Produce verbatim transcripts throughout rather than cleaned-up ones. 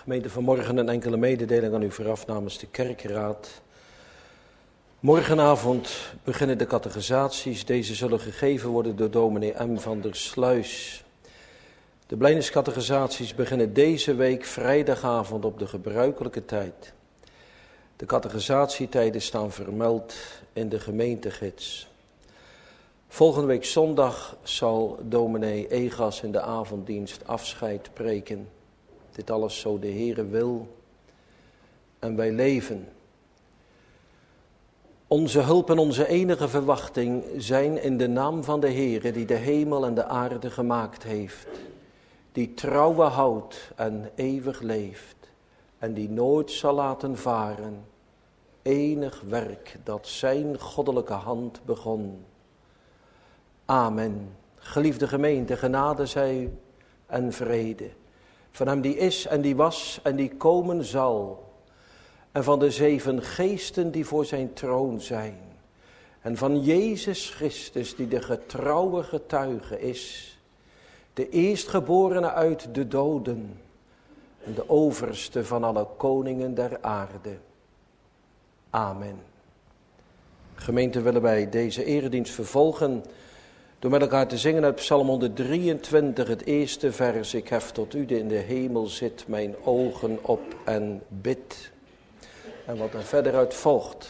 Gemeente, vanmorgen een enkele mededeling aan u vooraf namens de kerkraad. Morgenavond beginnen de catechisaties. Deze zullen gegeven worden door dominee M. van der Sluis. De blijdeniscatechisaties beginnen deze week vrijdagavond op de gebruikelijke tijd. De catechisatie-tijden staan vermeld in de gemeentegids. Volgende week zondag zal dominee Egas in de avonddienst afscheid preken. Dit alles zo de Heere wil en wij leven. Onze hulp en onze enige verwachting zijn in de naam van de Heere die de hemel en de aarde gemaakt heeft. Die trouwe houdt en eeuwig leeft en die nooit zal laten varen. Enig werk dat zijn goddelijke hand begon. Amen. Geliefde gemeente, genade zij u en vrede. Van hem die is en die was en die komen zal. En van de zeven geesten die voor zijn troon zijn. En van Jezus Christus die de getrouwe getuige is. De eerstgeborene uit de doden. En de overste van alle koningen der aarde. Amen. Gemeente, willen wij deze eredienst vervolgen door met elkaar te zingen uit Psalm honderddrieëntwintig, het eerste vers. Ik hef tot u die in de hemel zit, mijn ogen op en bid. En wat er verder uit volgt.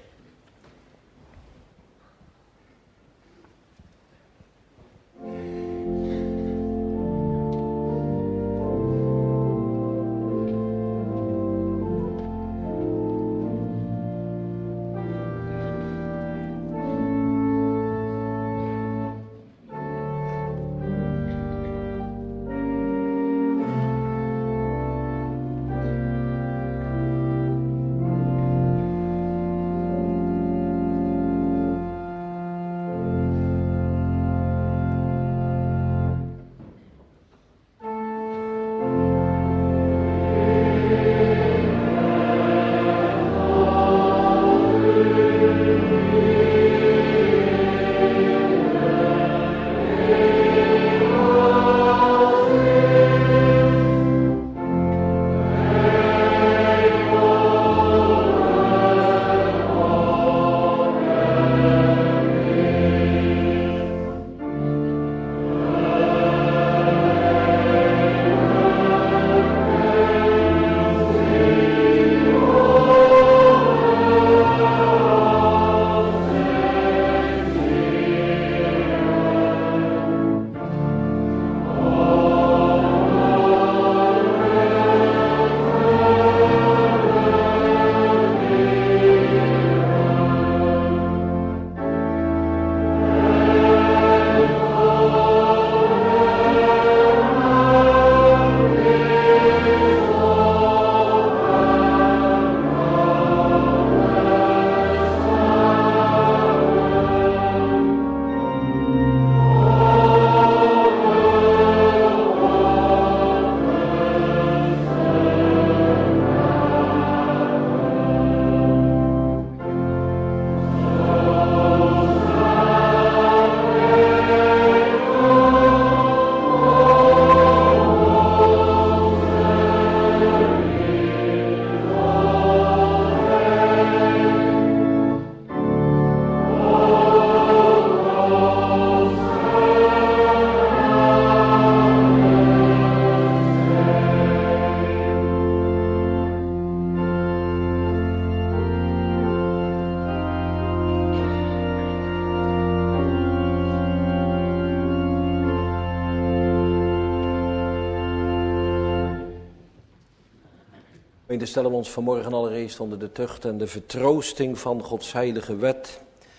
Dan stellen we ons vanmorgen allereerst onder de tucht en de vertroosting van Gods heilige wet.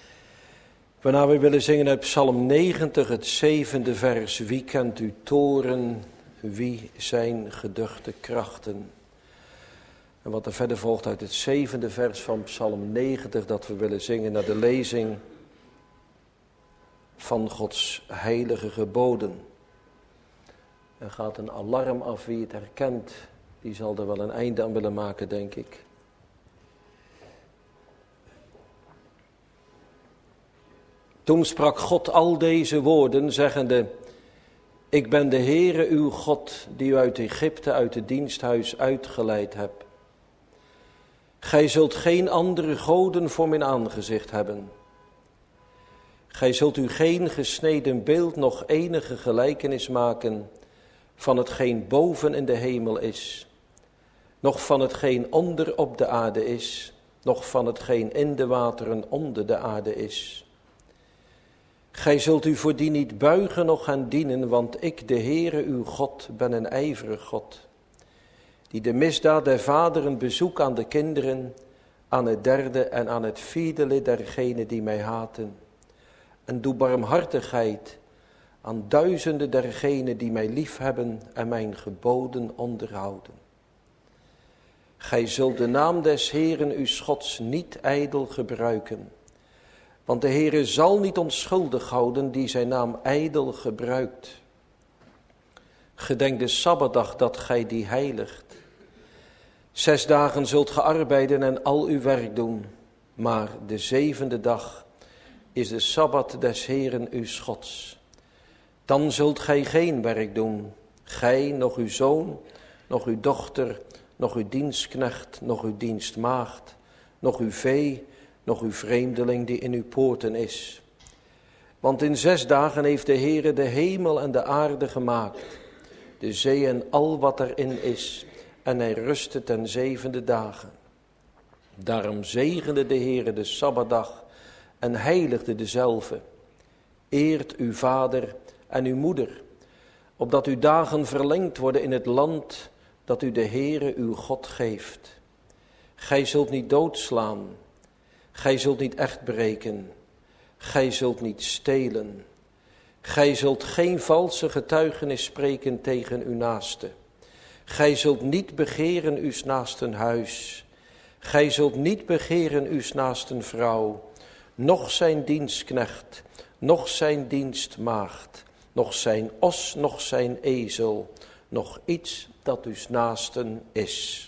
Waarna we willen zingen uit Psalm negentig, het zevende vers. Wie kent uw toren, wie zijn geduchte krachten? En wat er verder volgt uit het zevende vers van Psalm negentig, dat we willen zingen naar de lezing van Gods heilige geboden. Er gaat een alarm af, wie het herkent. Die zal er wel een einde aan willen maken, denk ik. Toen sprak God al deze woorden, zeggende: Ik ben de Heere uw God, die u uit Egypte, uit het diensthuis uitgeleid hebt. Gij zult geen andere goden voor mijn aangezicht hebben. Gij zult u geen gesneden beeld, nog enige gelijkenis maken van hetgeen boven in de hemel is, nog van hetgeen onder op de aarde is, nog van hetgeen in de wateren onder de aarde is. Gij zult u voor die niet buigen, noch gaan dienen, want ik, de Heere uw God, ben een ijverig God, die de misdaad der vaderen bezoek aan de kinderen, aan het derde en aan het vierde lid dergenen die mij haten. En doe barmhartigheid aan duizenden dergenen die mij liefhebben en mijn geboden onderhouden. Gij zult de naam des Heeren uw Gods niet ijdel gebruiken. Want de Heere zal niet onschuldig houden die zijn naam ijdel gebruikt. Gedenk de Sabbatdag dat gij die heiligt. Zes dagen zult ge arbeiden en al uw werk doen. Maar de zevende dag is de Sabbat des Heeren uw Gods. Dan zult gij geen werk doen. Gij, nog uw zoon, nog uw dochter, nog uw dienstknecht, nog uw dienstmaagd, nog uw vee, nog uw vreemdeling die in uw poorten is. Want in zes dagen heeft de Heere de hemel en de aarde gemaakt, de zee en al wat erin is, en hij rustte ten zevende dagen. Daarom zegende de Heere de Sabbatdag en heiligde dezelve. Eert uw vader en uw moeder, opdat uw dagen verlengd worden in het land dat u de Heere uw God geeft. Gij zult niet doodslaan, gij zult niet echt breken, gij zult niet stelen. Gij zult geen valse getuigenis spreken tegen uw naaste. Gij zult niet begeren uws naasten huis. Gij zult niet begeren uws naasten vrouw, noch zijn dienstknecht, noch zijn dienstmaagd, noch zijn os, noch zijn ezel, noch iets dat uws naasten is.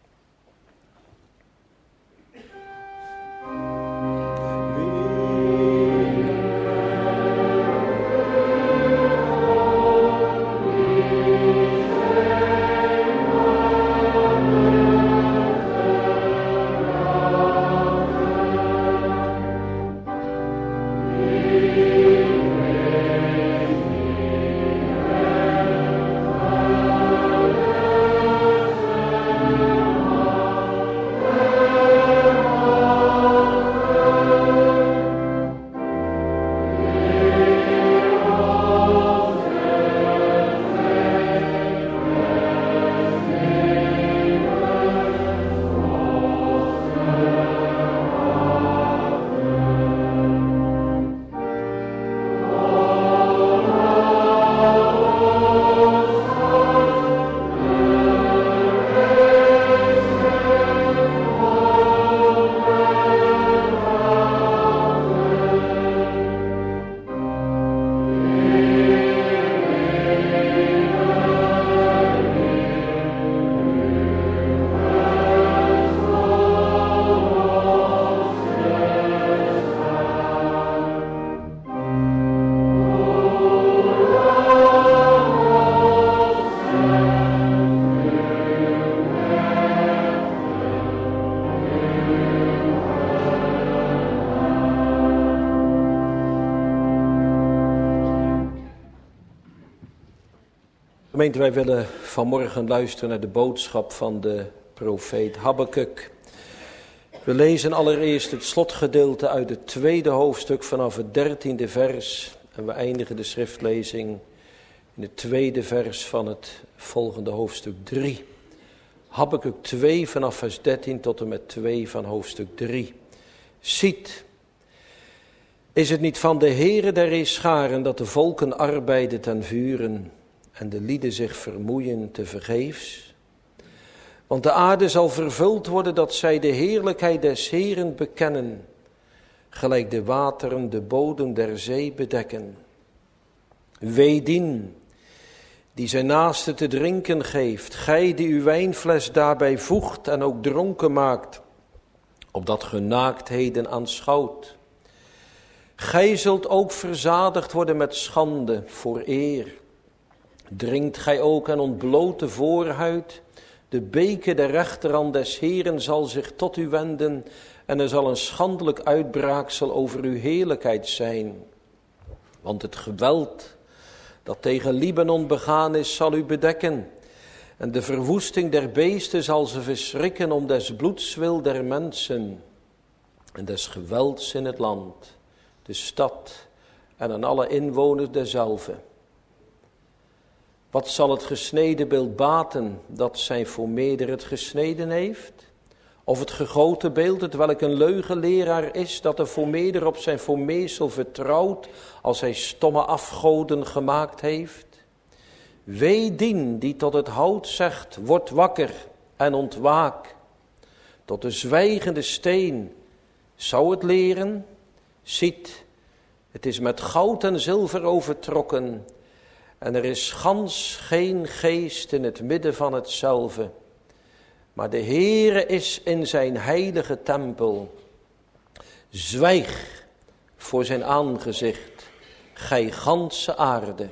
Gemeente, wij willen vanmorgen luisteren naar de boodschap van de profeet Habakuk. We lezen allereerst het slotgedeelte uit het tweede hoofdstuk vanaf het dertiende vers. En we eindigen de schriftlezing in het tweede vers van het volgende hoofdstuk drie. Habakuk twee vanaf vers dertien tot en met twee van hoofdstuk drie. Ziet, is het niet van de Heere der Heerscharen dat de volken arbeiden ten vuren en de lieden zich vermoeien te vergeefs? Want de aarde zal vervuld worden dat zij de heerlijkheid des Heeren bekennen, gelijk de wateren de bodem der zee bedekken. Wee dien, die zijn naaste te drinken geeft, gij die uw wijnfles daarbij voegt en ook dronken maakt, opdat ge naaktheden aanschouwt. Gij zult ook verzadigd worden met schande voor eer. Drinkt gij ook en ontbloot de voorhuid. De beker de rechterhand des Heeren zal zich tot u wenden. En er zal een schandelijk uitbraaksel over uw heerlijkheid zijn. Want het geweld dat tegen Libanon begaan is, zal u bedekken. En de verwoesting der beesten zal ze verschrikken om des bloeds wil der mensen. En des gewelds in het land, de stad en aan alle inwoners derzelve. Wat zal het gesneden beeld baten dat zijn voormeerder het gesneden heeft? Of het gegoten beeld, het welk een leugenleraar is, dat de voormeerder op zijn voormeersel vertrouwt als hij stomme afgoden gemaakt heeft? Wee dien die tot het hout zegt, word wakker en ontwaak. Tot de zwijgende steen zou het leren? Ziet, het is met goud en zilver overtrokken. En er is gans geen geest in het midden van hetzelfde. Maar de Heere is in zijn heilige tempel. Zwijg voor zijn aangezicht, gij ganse aarde.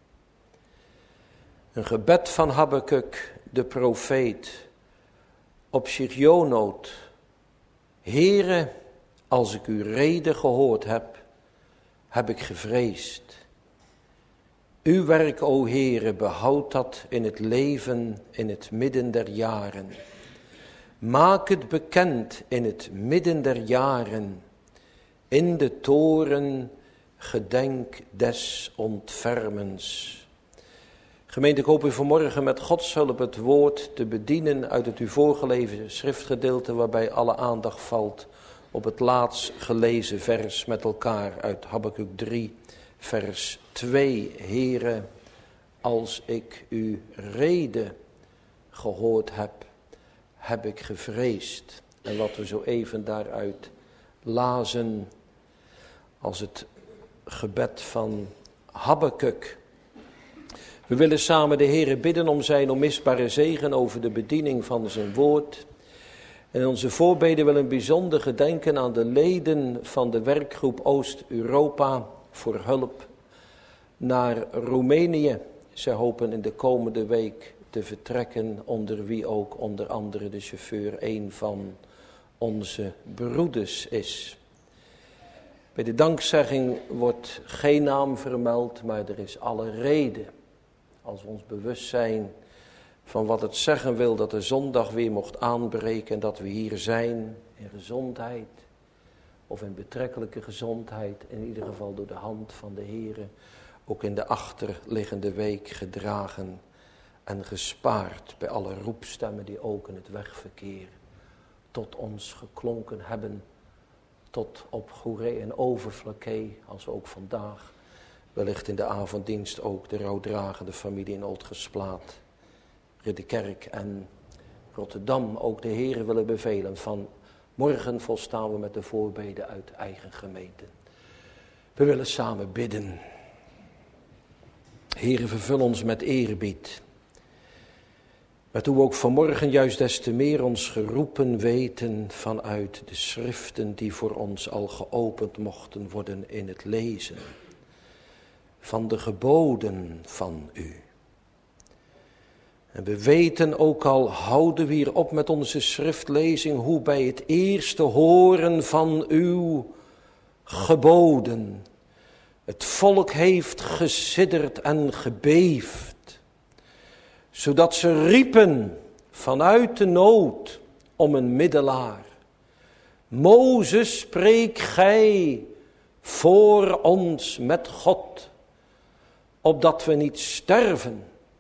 Een gebed van Habakuk, de profeet, op Sigionoot. Heere, als ik uw rede gehoord heb, heb ik gevreesd. Uw werk, o Heere, behoud dat in het leven, in het midden der jaren. Maak het bekend in het midden der jaren. In de toren gedenk des ontfermens. Gemeente, ik hoop u vanmorgen met Gods hulp het woord te bedienen uit het u voorgelezen schriftgedeelte, waarbij alle aandacht valt op het laatst gelezen vers met elkaar uit Habakuk drie, vers twee. Heere, als ik uw rede gehoord heb, heb ik gevreesd. En wat we zo even daaruit lazen als het gebed van Habakuk. We willen samen de Heere bidden om zijn onmisbare zegen over de bediening van zijn woord. En in onze voorbeden willen we bijzonder gedenken aan de leden van de werkgroep Oost-Europa voor hulp naar Roemenië. Zij hopen in de komende week te vertrekken, onder wie ook onder andere de chauffeur een van onze broeders is. Bij de dankzegging wordt geen naam vermeld, maar er is alle reden. Als we ons bewust zijn van wat het zeggen wil dat de zondag weer mocht aanbreken en dat we hier zijn in gezondheid of in betrekkelijke gezondheid, in ieder geval door de hand van de Heere, ook in de achterliggende week gedragen en gespaard bij alle roepstemmen die ook in het wegverkeer tot ons geklonken hebben, tot op Goeree en Overflakkee, als ook vandaag. Wellicht in de avonddienst ook de rouwdragende familie in Oudgesplaat, Ridderkerk en Rotterdam ook de Heere willen bevelen. Van morgen volstaan we met de voorbeden uit eigen gemeente. We willen samen bidden. Heere, vervul ons met eerbied. Waartoe we ook vanmorgen juist des te meer ons geroepen weten vanuit de schriften die voor ons al geopend mochten worden in het lezen van de geboden van u. En we weten ook al, houden we hier op met onze schriftlezing, hoe bij het eerste horen van uw geboden het volk heeft gesidderd en gebeefd, zodat ze riepen vanuit de nood om een middelaar. Mozes, spreek gij voor ons met God, opdat we niet sterven.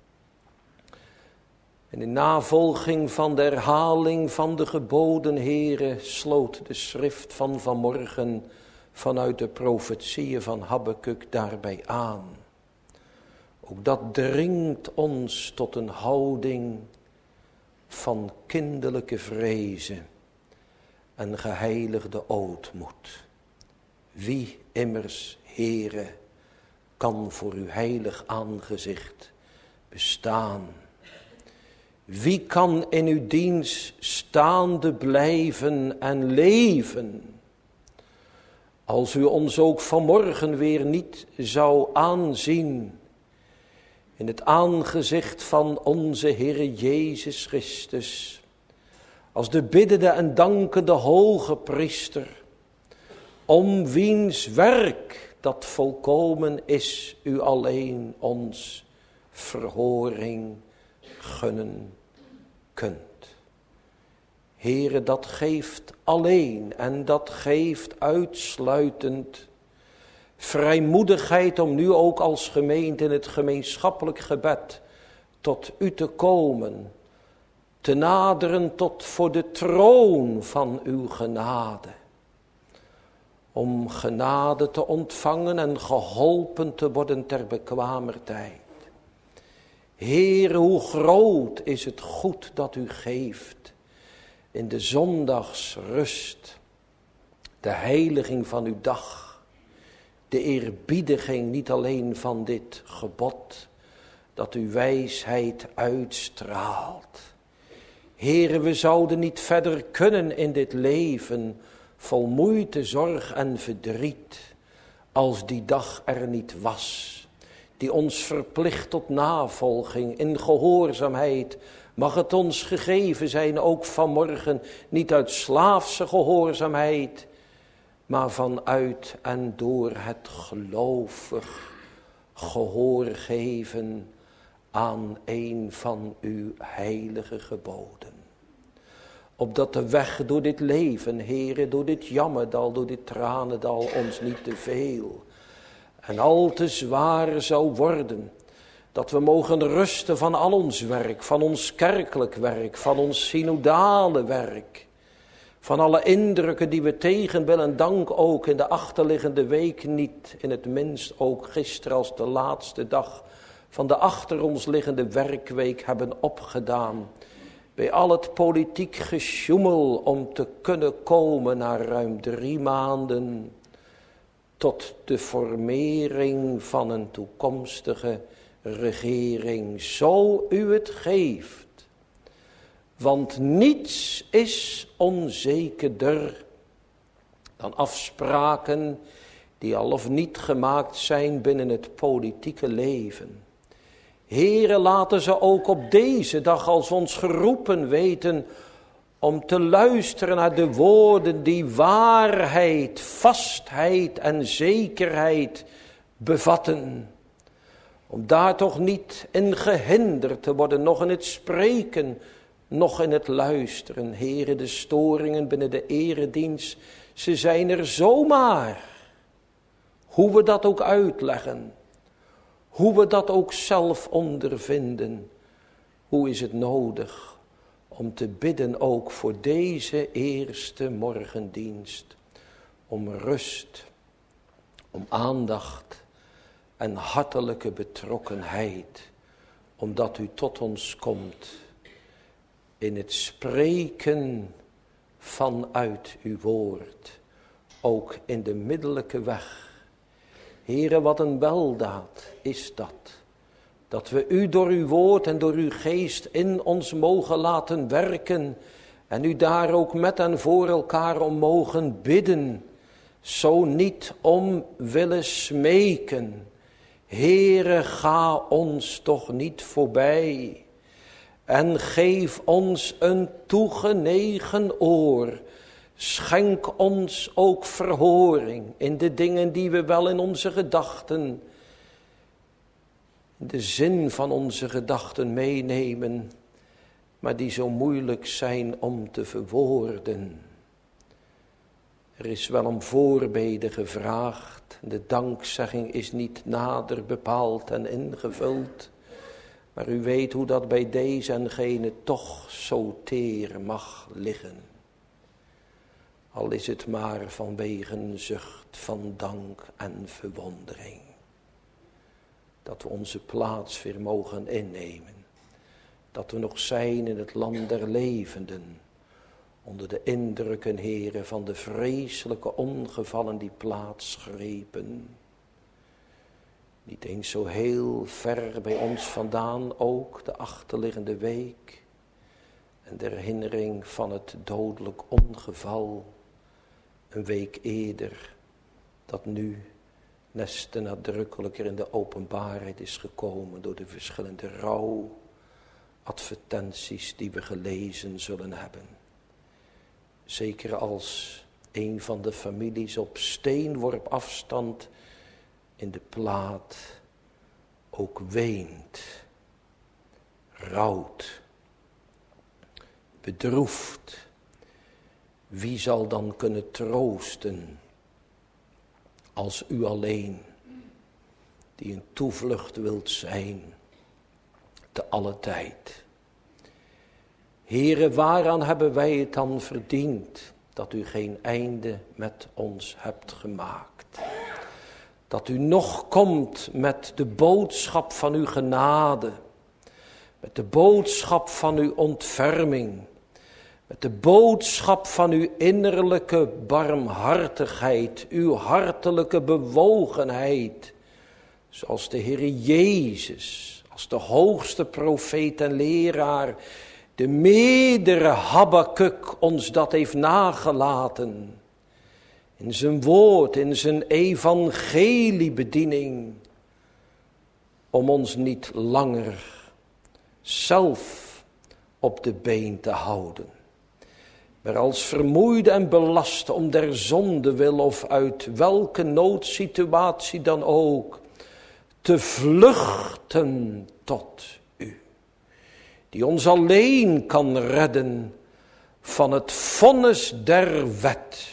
En in navolging van de herhaling van de geboden, Heere, sloot de schrift van vanmorgen vanuit de profetieën van Habakuk daarbij aan. Ook dat dringt ons tot een houding van kinderlijke vrezen en geheiligde ootmoed. Wie immers, Heere, kan voor uw heilig aangezicht bestaan? Wie kan in uw dienst staande blijven en leven? Als u ons ook vanmorgen weer niet zou aanzien, in het aangezicht van onze Heere Jezus Christus, als de biddende en dankende hoge priester, om wiens werk dat volkomen is, u alleen ons verhoring gunnen kunt. Heere, dat geeft alleen en dat geeft uitsluitend vrijmoedigheid om nu ook als gemeente in het gemeenschappelijk gebed tot u te komen, te naderen tot voor de troon van uw genade. Om genade te ontvangen en geholpen te worden ter bekwamer tijd. Heere, hoe groot is het goed dat u geeft in de zondagsrust, de heiliging van uw dag, de eerbiediging niet alleen van dit gebod, dat uw wijsheid uitstraalt. Heere, we zouden niet verder kunnen in dit leven, vol moeite, zorg en verdriet, als die dag er niet was, die ons verplicht tot navolging in gehoorzaamheid. Mag het ons gegeven zijn, ook vanmorgen, niet uit slaafse gehoorzaamheid, maar vanuit en door het gelovig gehoor geven aan een van uw heilige geboden. Opdat de weg door dit leven, Heere, door dit jammerdal, door dit tranendal, ons niet te veel en al te zwaar zou worden. Dat we mogen rusten van al ons werk, van ons kerkelijk werk, van ons synodale werk. Van alle indrukken die we tegen wil en dank ook in de achterliggende week niet, in het minst ook gisteren als de laatste dag van de achter ons liggende werkweek hebben opgedaan. Bij al het politiek gesjoemel om te kunnen komen na ruim drie maanden tot de formering van een toekomstige regering. Zo u het geeft. Want niets is onzekerder dan afspraken die al of niet gemaakt zijn binnen het politieke leven. Heere, laten ze ook op deze dag als ons geroepen weten om te luisteren naar de woorden die waarheid, vastheid en zekerheid bevatten. Om daar toch niet in gehinderd te worden, nog in het spreken, nog in het luisteren. Heere, de storingen binnen de eredienst, ze zijn er zomaar. Hoe we dat ook uitleggen. Hoe we dat ook zelf ondervinden. Hoe is het nodig om te bidden ook voor deze eerste morgendienst. Om rust, om aandacht en hartelijke betrokkenheid. Omdat u tot ons komt in het spreken vanuit uw woord. Ook in de middellijke weg. Heere, wat een weldaad is dat. Dat we u door uw woord en door uw geest in ons mogen laten werken. En u daar ook met en voor elkaar om mogen bidden. Zo niet om willen smeken. Heere, ga ons toch niet voorbij. En geef ons een toegenegen oor. Schenk ons ook verhoring in de dingen die we wel in onze gedachten, de zin van onze gedachten meenemen, maar die zo moeilijk zijn om te verwoorden. Er is wel om voorbeden gevraagd, de dankzegging is niet nader bepaald en ingevuld, maar u weet hoe dat bij deze en gene toch zo teer mag liggen. Al is het maar vanwege een zucht van dank en verwondering. Dat we onze plaats weer mogen innemen. Dat we nog zijn in het land der levenden. Onder de indrukken, Heere, van de vreselijke ongevallen die plaatsgrepen. Niet eens zo heel ver bij ons vandaan ook de achterliggende week. En de herinnering van het dodelijk ongeval. Een week eerder, dat nu des te nadrukkelijker in de openbaarheid is gekomen door de verschillende rouwadvertenties die we gelezen zullen hebben. Zeker als een van de families op steenworp afstand in de plaat ook weent, rouwt, bedroeft. Wie zal dan kunnen troosten als u alleen, die een toevlucht wilt zijn te alle tijd? Heere, waaraan hebben wij het dan verdiend dat u geen einde met ons hebt gemaakt? Dat u nog komt met de boodschap van uw genade, met de boodschap van uw ontferming, met de boodschap van uw innerlijke barmhartigheid, uw hartelijke bewogenheid, zoals de Heer Jezus, als de hoogste profeet en leraar, de meerdere Habakuk ons dat heeft nagelaten. In zijn woord, in zijn evangeliebediening. Om ons niet langer zelf op de been te houden. Maar als vermoeide en belaste om der zonde wil of uit welke noodsituatie dan ook. Te vluchten tot u. Die ons alleen kan redden van het vonnis der wet.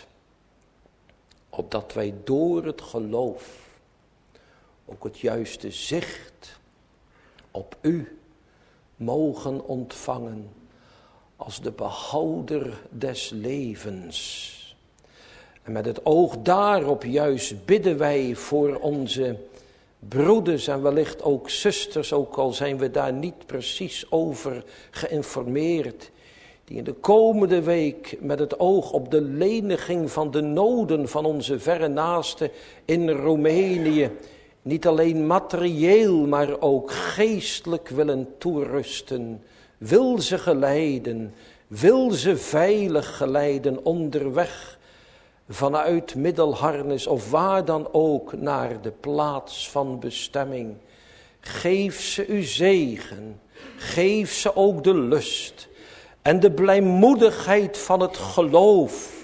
Opdat wij door het geloof ook het juiste zicht op u mogen ontvangen als de behouder des levens. En met het oog daarop juist bidden wij voor onze broeders en wellicht ook zusters, ook al zijn we daar niet precies over geïnformeerd, die in de komende week met het oog op de leniging van de noden van onze verre naasten in Roemenië niet alleen materieel, maar ook geestelijk willen toerusten. Wil ze geleiden, wil ze veilig geleiden onderweg vanuit Middelharnis of waar dan ook naar de plaats van bestemming. Geef ze uw zegen, geef ze ook de lust en de blijmoedigheid van het geloof,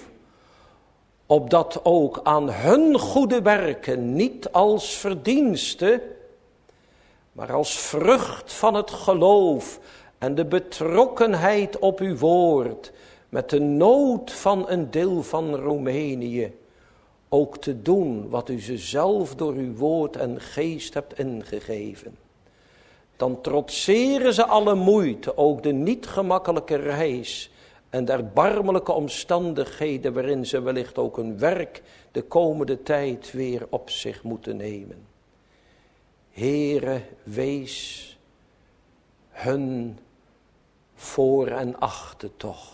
opdat ook aan hun goede werken niet als verdienste, maar als vrucht van het geloof en de betrokkenheid op uw woord, met de nood van een deel van Roemenië, ook te doen wat u ze zelf door uw woord en geest hebt ingegeven. Dan trotseren ze alle moeite, ook de niet gemakkelijke reis en de erbarmelijke omstandigheden waarin ze wellicht ook een werk de komende tijd weer op zich moeten nemen. Heere, wees hun voor en achter toch.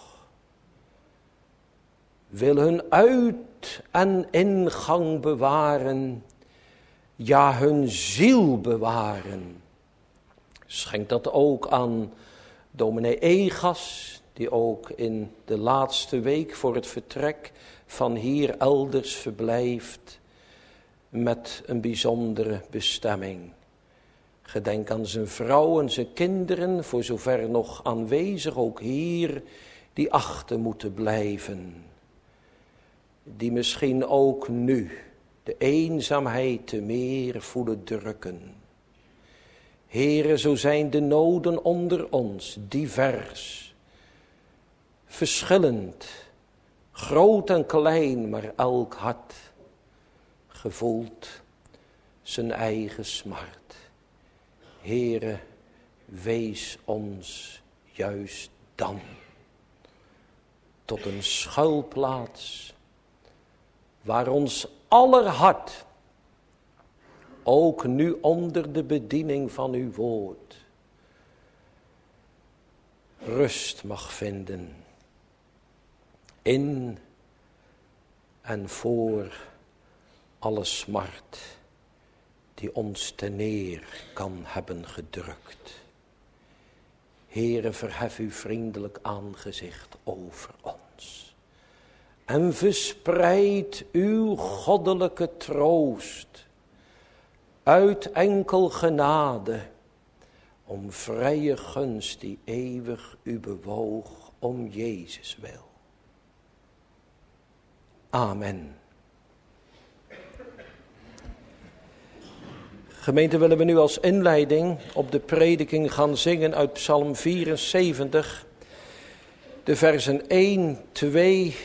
Wil hun uit- en ingang bewaren, ja hun ziel bewaren. Schenk dat ook aan dominee Egas, die ook in de laatste week voor het vertrek van hier elders verblijft met een bijzondere bestemming. Gedenk aan zijn vrouw en zijn kinderen, voor zover nog aanwezig, ook hier, die achter moeten blijven. Die misschien ook nu de eenzaamheid te meer voelen drukken. Heere, zo zijn de noden onder ons divers, verschillend, groot en klein, maar elk hart gevoelt zijn eigen smart. Heere, wees ons juist dan tot een schuilplaats, waar ons aller hart, ook nu onder de bediening van uw woord, rust mag vinden in en voor alle smart die ons ten neer kan hebben gedrukt. Heere, verhef uw vriendelijk aangezicht over ons en verspreid uw goddelijke troost uit enkel genade, om vrije gunst die eeuwig u bewoog, om Jezus wil. Amen. Gemeente, willen we nu als inleiding op de prediking gaan zingen uit Psalm vierenzeventig, de versen één, twee,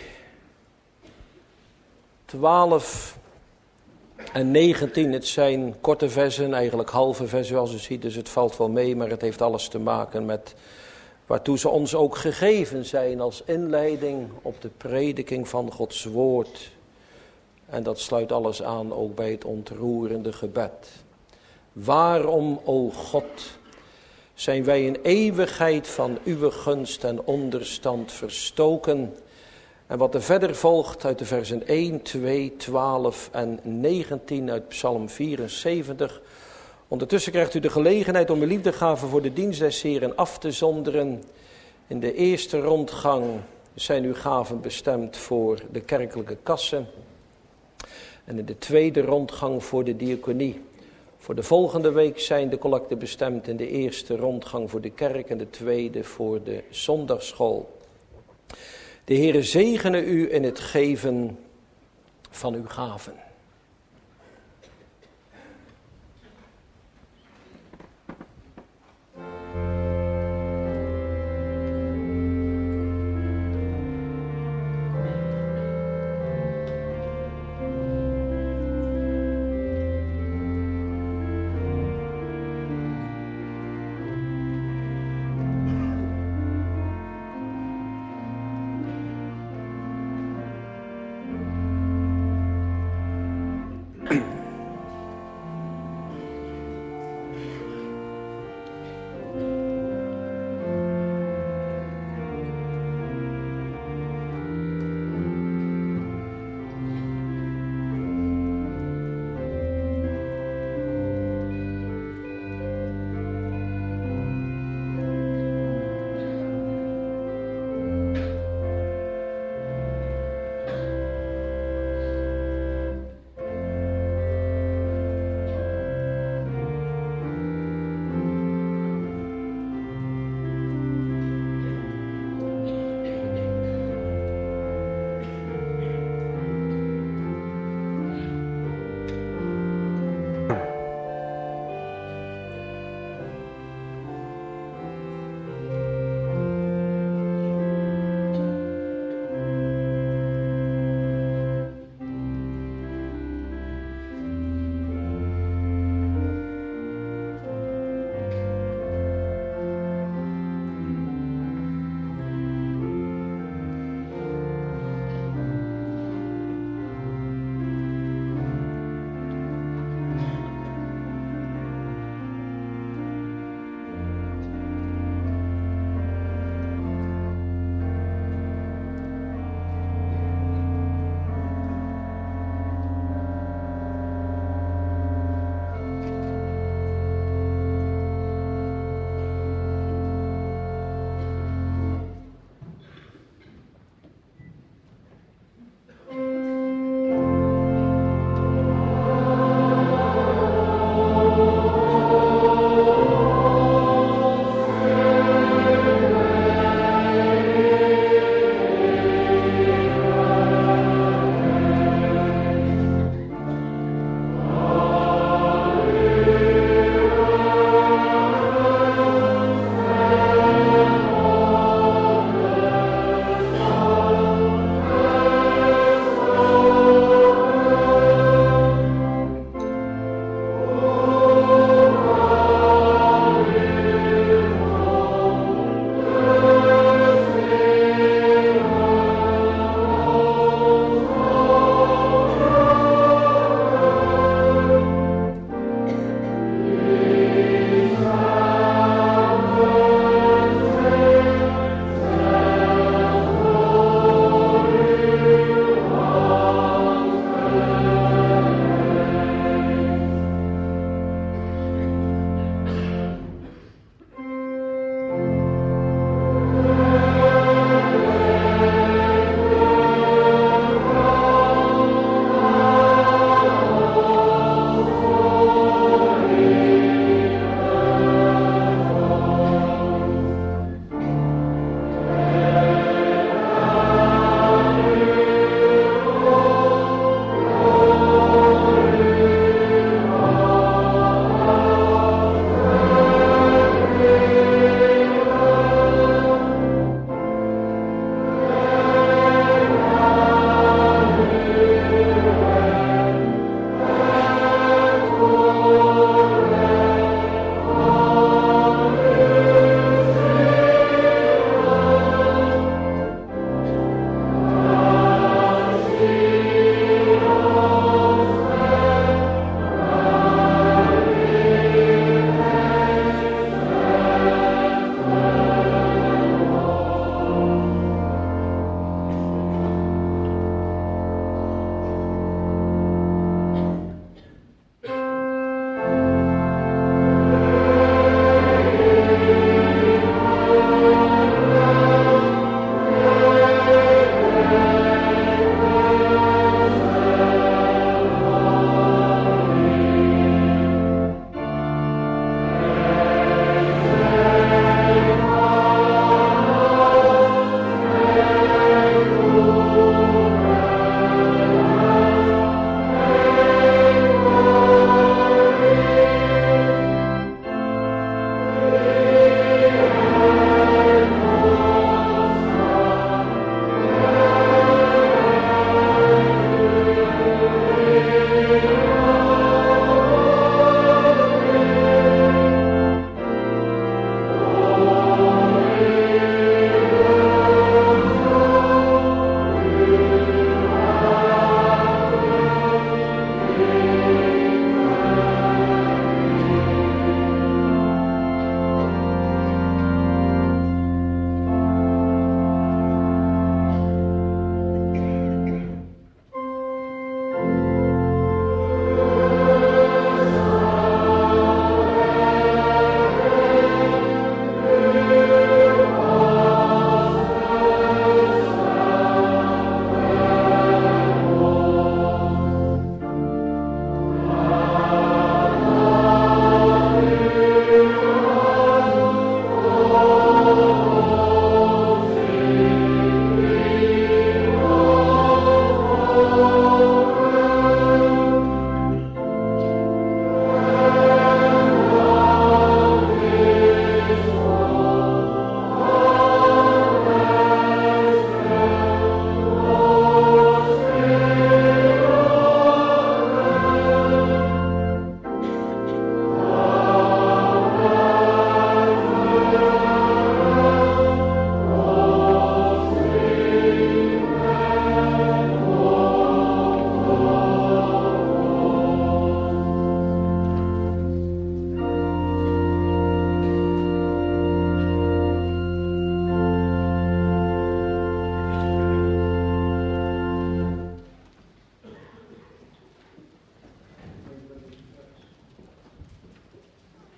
twaalf en negentien. Het zijn korte versen, eigenlijk halve versen zoals u ziet, dus het valt wel mee, maar het heeft alles te maken met waartoe ze ons ook gegeven zijn als inleiding op de prediking van Gods woord. En dat sluit alles aan ook bij het ontroerende gebed. Waarom, o God, zijn wij in eeuwigheid van uw gunst en onderstand verstoken? En wat er verder volgt uit de versen één, twee, twaalf en negentien uit Psalm vierenzeventig. Ondertussen krijgt u de gelegenheid om uw liefdegave voor de dienst des Heren af te zonderen. In de eerste rondgang zijn uw gaven bestemd voor de kerkelijke kassen. En in de tweede rondgang voor de diaconie. Voor de volgende week zijn de collecten bestemd in de eerste rondgang voor de kerk en de tweede voor de zondagsschool. De Heere zegene u in het geven van uw gaven.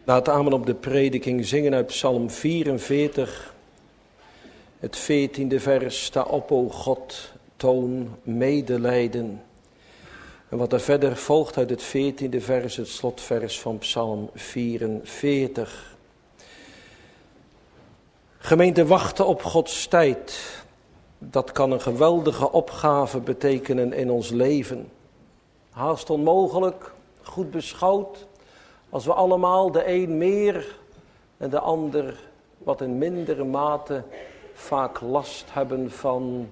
Na het amen op de prediking zingen uit Psalm vierenveertig, het veertiende vers. Sta op, o God, toon medelijden. En wat er verder volgt uit het veertiende vers, het slotvers van Psalm vierenveertig. Gemeente, wachten op Gods tijd. Dat kan een geweldige opgave betekenen in ons leven. Haast onmogelijk, goed beschouwd, als we allemaal de een meer en de ander wat in mindere mate vaak last hebben van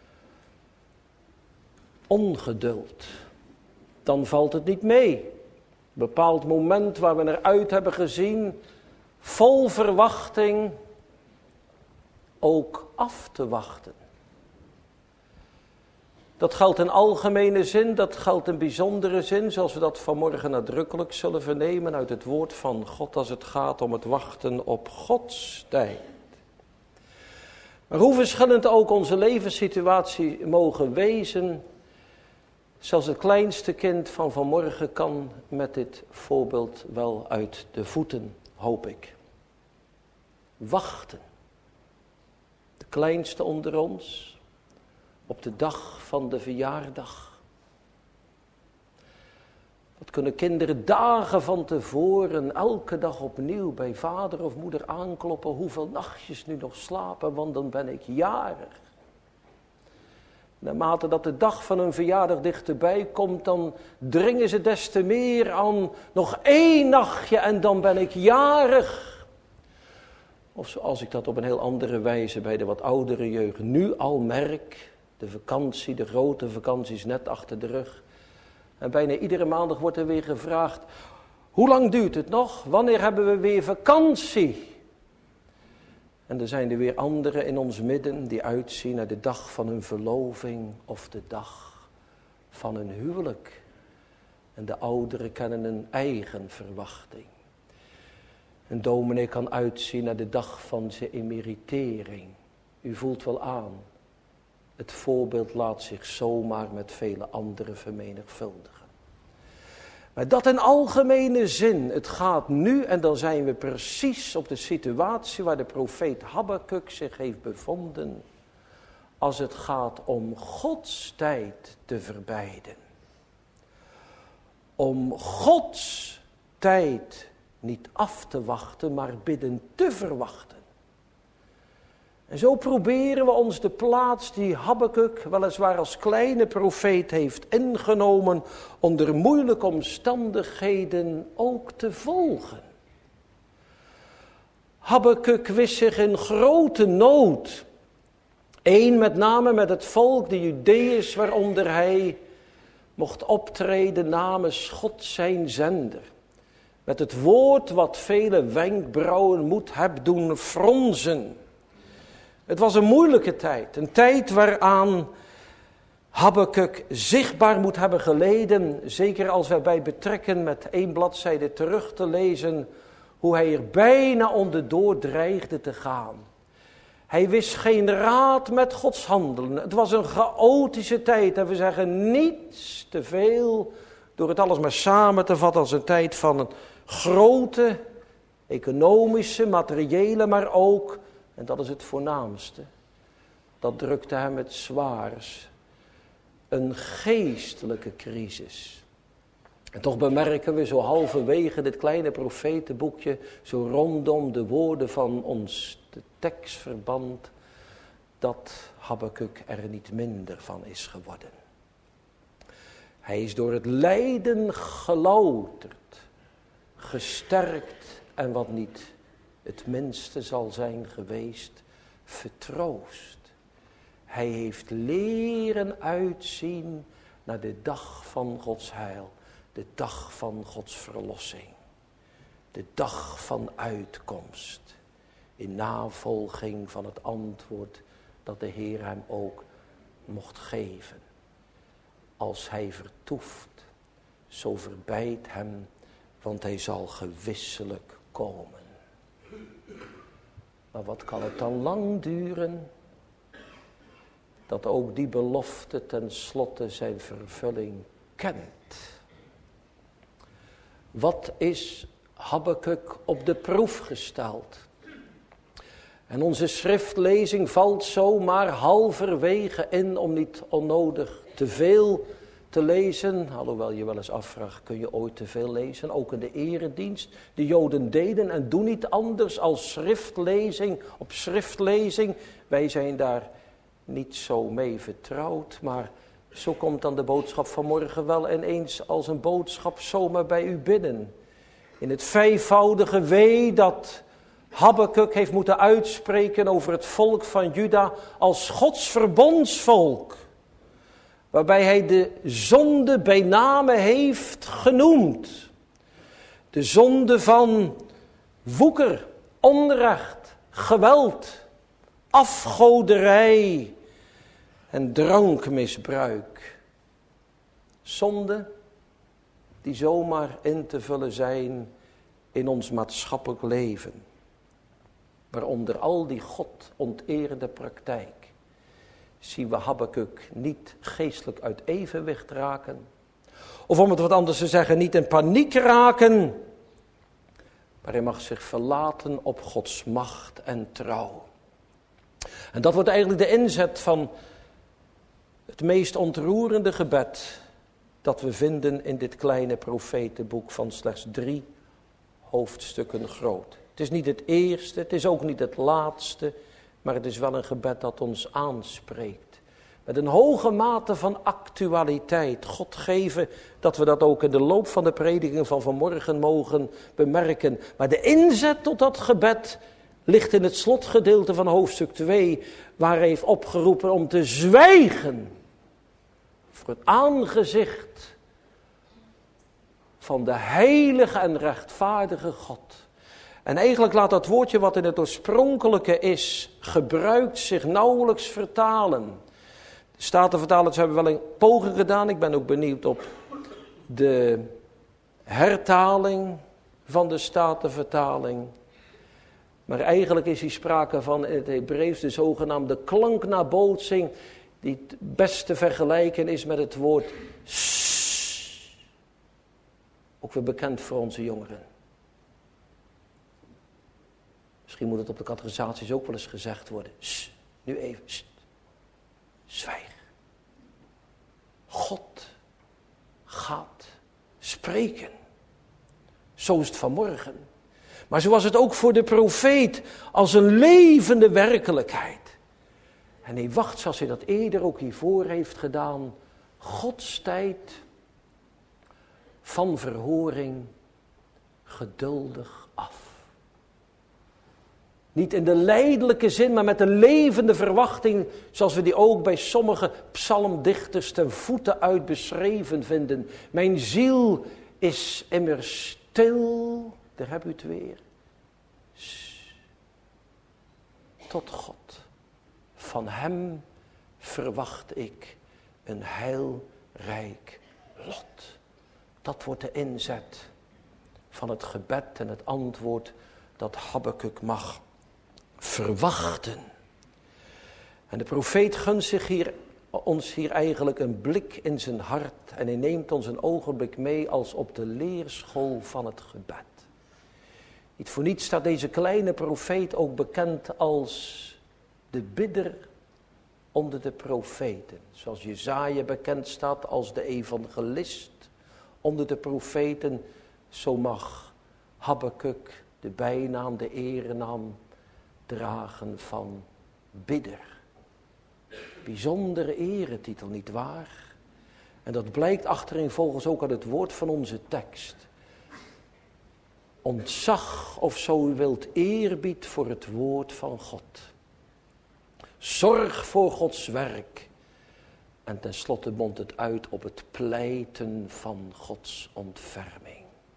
ongeduld. Dan valt het niet mee. Een bepaald moment waar we naar uit hebben gezien, vol verwachting, ook af te wachten. Dat geldt in algemene zin, dat geldt in bijzondere zin, zoals we dat vanmorgen nadrukkelijk zullen vernemen uit het woord van God als het gaat om het wachten op Gods tijd. Maar hoe verschillend ook onze levenssituatie mogen wezen, zelfs het kleinste kind van vanmorgen kan met dit voorbeeld wel uit de voeten, hoop ik. Wachten. De kleinste onder ons. Op de dag van de verjaardag. Wat kunnen kinderen dagen van tevoren, elke dag opnieuw bij vader of moeder aankloppen. Hoeveel nachtjes nu nog slapen, want dan ben ik jarig. Naarmate dat de dag van hun verjaardag dichterbij komt, dan dringen ze des te meer aan nog één nachtje en dan ben ik jarig. Of zoals ik dat op een heel andere wijze bij de wat oudere jeugd nu al merk. De vakantie, de grote vakantie is net achter de rug. En bijna iedere maandag wordt er weer gevraagd, hoe lang duurt het nog? Wanneer hebben we weer vakantie? En er zijn er weer anderen in ons midden die uitzien naar de dag van hun verloving of de dag van hun huwelijk. En de ouderen kennen een eigen verwachting. Een dominee kan uitzien naar de dag van zijn emeritering. U voelt wel aan. Het voorbeeld laat zich zomaar met vele anderen vermenigvuldigen. Maar dat in algemene zin, het gaat nu en dan zijn we precies op de situatie waar de profeet Habakuk zich heeft bevonden. Als het gaat om Gods tijd te verbeiden. Om Gods tijd niet af te wachten, maar bidden te verwachten. En zo proberen we ons de plaats die Habakuk weliswaar als kleine profeet heeft ingenomen, onder moeilijke omstandigheden ook te volgen. Habakuk wist zich in grote nood. Eén met name met het volk, de Judeërs, waaronder hij mocht optreden namens God zijn zender. Met het woord wat vele wenkbrauwen moet hebben doen fronzen. Het was een moeilijke tijd, een tijd waaraan Habakuk zichtbaar moet hebben geleden. Zeker als wij bij betrekken met één bladzijde terug te lezen hoe hij er bijna onderdoor dreigde te gaan. Hij wist geen raad met Gods handelen. Het was een chaotische tijd en we zeggen niets te veel door het alles maar samen te vatten als een tijd van een grote economische, materiële, maar ook, en dat is het voornaamste, dat drukte hem het zwaars, een geestelijke crisis. En toch bemerken we zo halverwege dit kleine profetenboekje, zo rondom de woorden van ons de tekstverband, dat Habakuk er niet minder van is geworden. Hij is door het lijden gelouterd, gesterkt en wat niet het minste zal zijn geweest, vertroost. Hij heeft leren uitzien naar de dag van Gods heil, de dag van Gods verlossing, de dag van uitkomst, in navolging van het antwoord dat de Heer hem ook mocht geven. Als hij vertoeft, zo verbijt hem, want hij zal gewisselijk komen. Maar wat kan het dan lang duren, dat ook die belofte ten slotte zijn vervulling kent? Wat is Habakuk op de proef gesteld. En onze schriftlezing valt zomaar halverwege in om niet onnodig te veel te lezen. Alhoewel je wel eens afvraagt, kun je ooit te veel lezen? Ook in de eredienst. De Joden deden en doen niet anders als schriftlezing op schriftlezing. Wij zijn daar niet zo mee vertrouwd, maar zo komt dan de boodschap van morgen wel ineens als een boodschap zomaar bij u binnen. In het vijfvoudige wee dat Habakuk heeft moeten uitspreken over het volk van Juda als Gods verbondsvolk. Waarbij hij de zonde bij name heeft genoemd. De zonde van woeker, onrecht, geweld, afgoderij en drankmisbruik. Zonde die zomaar in te vullen zijn in ons maatschappelijk leven. Waaronder al die God onterende praktijk zien we Habakuk niet geestelijk uit evenwicht raken. Of om het wat anders te zeggen, niet in paniek raken. Maar hij mag zich verlaten op Gods macht en trouw. En dat wordt eigenlijk de inzet van het meest ontroerende gebed dat we vinden in dit kleine profetenboek van slechts drie hoofdstukken groot. Het is niet het eerste, het is ook niet het laatste, maar het is wel een gebed dat ons aanspreekt. Met een hoge mate van actualiteit. God geven dat we dat ook in de loop van de predikingen van vanmorgen mogen bemerken. Maar de inzet tot dat gebed ligt in het slotgedeelte van hoofdstuk twee, waar hij heeft opgeroepen om te zwijgen voor het aangezicht van de heilige en rechtvaardige God. En eigenlijk laat dat woordje wat in het oorspronkelijke is gebruikt zich nauwelijks vertalen. De Statenvertalers hebben wel een poging gedaan. Ik ben ook benieuwd op de hertaling van de Statenvertaling. Maar eigenlijk is hier sprake van in het Hebreeuws de zogenaamde klanknabootsing, die het best te vergelijken is met het woord s. Ook weer bekend voor onze jongeren. Misschien moet het op de catechisaties ook wel eens gezegd worden. S, nu even, s, zwijg. God gaat spreken. Zo is het vanmorgen. Maar zo was het ook voor de profeet als een levende werkelijkheid. En hij wacht, zoals hij dat eerder ook hiervoor heeft gedaan, Gods tijd van verhoring geduldig af. Niet in de lijdelijke zin, maar met de levende verwachting, zoals we die ook bij sommige psalmdichters ten voeten uit beschreven vinden. Mijn ziel is immers stil, daar heb u het weer. Tot God. Van hem verwacht ik een heilrijk lot. Dat wordt de inzet van het gebed en het antwoord dat Habakuk mag verwachten. En de profeet gunt zich hier, ons hier eigenlijk een blik in zijn hart. En hij neemt ons een ogenblik mee als op de leerschool van het gebed. Niet voor niets staat deze kleine profeet ook bekend als de bidder onder de profeten. Zoals Jesaja bekend staat als de evangelist onder de profeten. Zo mag Habakuk de bijnaam, de erenaam dragen van bidder. Bijzondere eretitel, niet waar? En dat blijkt achtereenvolgens ook uit het woord van onze tekst. Ontzag, of zo u wilt, eerbied voor het woord van God. Zorg voor Gods werk. En tenslotte mondt het uit op het pleiten van Gods ontferming.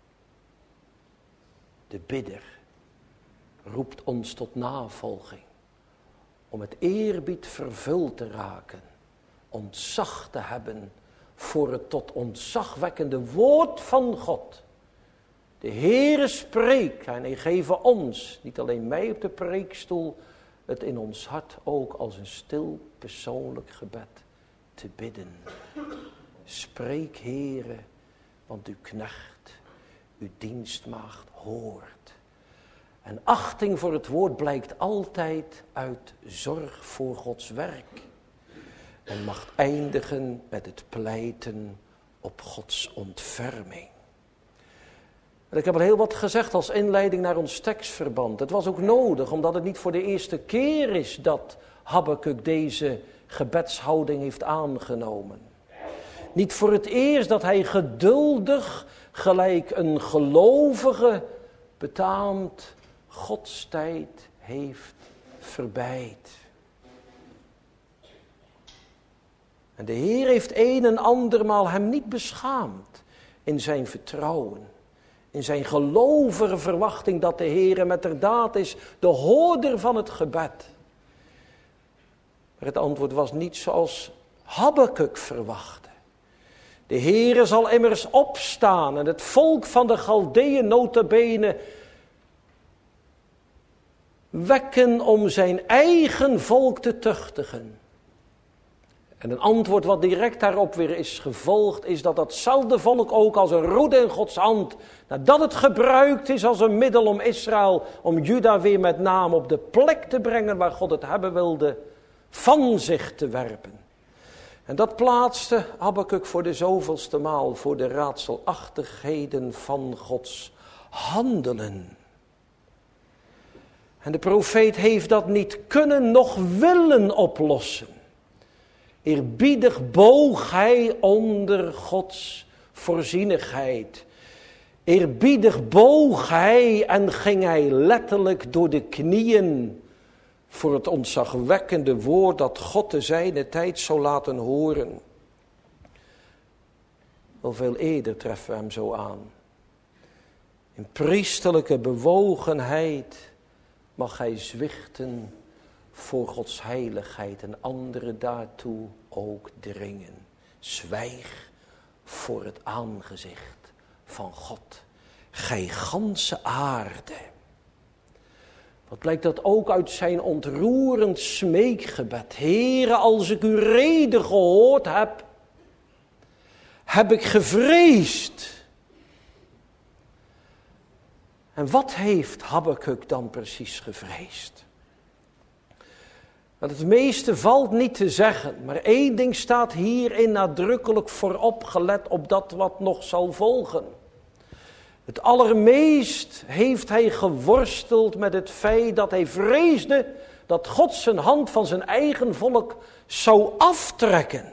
De bidder roept ons tot navolging. Om het eerbied vervuld te raken. Ontzag te hebben voor het tot ontzagwekkende woord van God. De Heere spreekt en hij geeft ons, niet alleen mij op de preekstoel, het in ons hart ook als een stil persoonlijk gebed te bidden. Spreek, Heere, want uw knecht, uw dienstmaagd hoort. En achting voor het woord blijkt altijd uit zorg voor Gods werk. En mag eindigen met het pleiten op Gods ontferming. En ik heb al heel wat gezegd als inleiding naar ons tekstverband. Het was ook nodig, omdat het niet voor de eerste keer is dat Habakuk deze gebedshouding heeft aangenomen. Niet voor het eerst dat hij geduldig, gelijk een gelovige, betaamt Gods tijd heeft verbeid. En de Heer heeft een en andermaal hem niet beschaamd in zijn vertrouwen. In zijn gelovige verwachting dat de Heer metterdaad is de hoorder van het gebed. Maar het antwoord was niet zoals Habakuk verwachtte. De Heere zal immers opstaan en het volk van de Galdeeën nota bene wekken om zijn eigen volk te tuchtigen. En een antwoord wat direct daarop weer is gevolgd, is dat datzelfde volk ook als een roede in Gods hand, nadat het gebruikt is als een middel om Israël, om Juda weer met name op de plek te brengen waar God het hebben wilde, van zich te werpen. En dat plaatste Habakuk voor de zoveelste maal voor de raadselachtigheden van Gods handelen. En de profeet heeft dat niet kunnen, noch willen oplossen. Eerbiedig boog hij onder Gods voorzienigheid. Eerbiedig boog hij en ging hij letterlijk door de knieën voor het ontzagwekkende woord dat God te zijne tijd zou laten horen. Wel veel eerder treffen we hem zo aan. In priesterlijke bewogenheid mag hij zwichten voor Gods heiligheid en anderen daartoe ook dringen. Zwijg voor het aangezicht van God. Gij ganse aarde. Wat blijkt dat ook uit zijn ontroerend smeekgebed. Heere, als ik uw rede gehoord heb, heb ik gevreesd. En wat heeft Habakuk dan precies gevreesd? Want het meeste valt niet te zeggen, maar één ding staat hierin nadrukkelijk voorop, gelet op dat wat nog zal volgen. Het allermeest heeft hij geworsteld met het feit dat hij vreesde dat God zijn hand van zijn eigen volk zou aftrekken.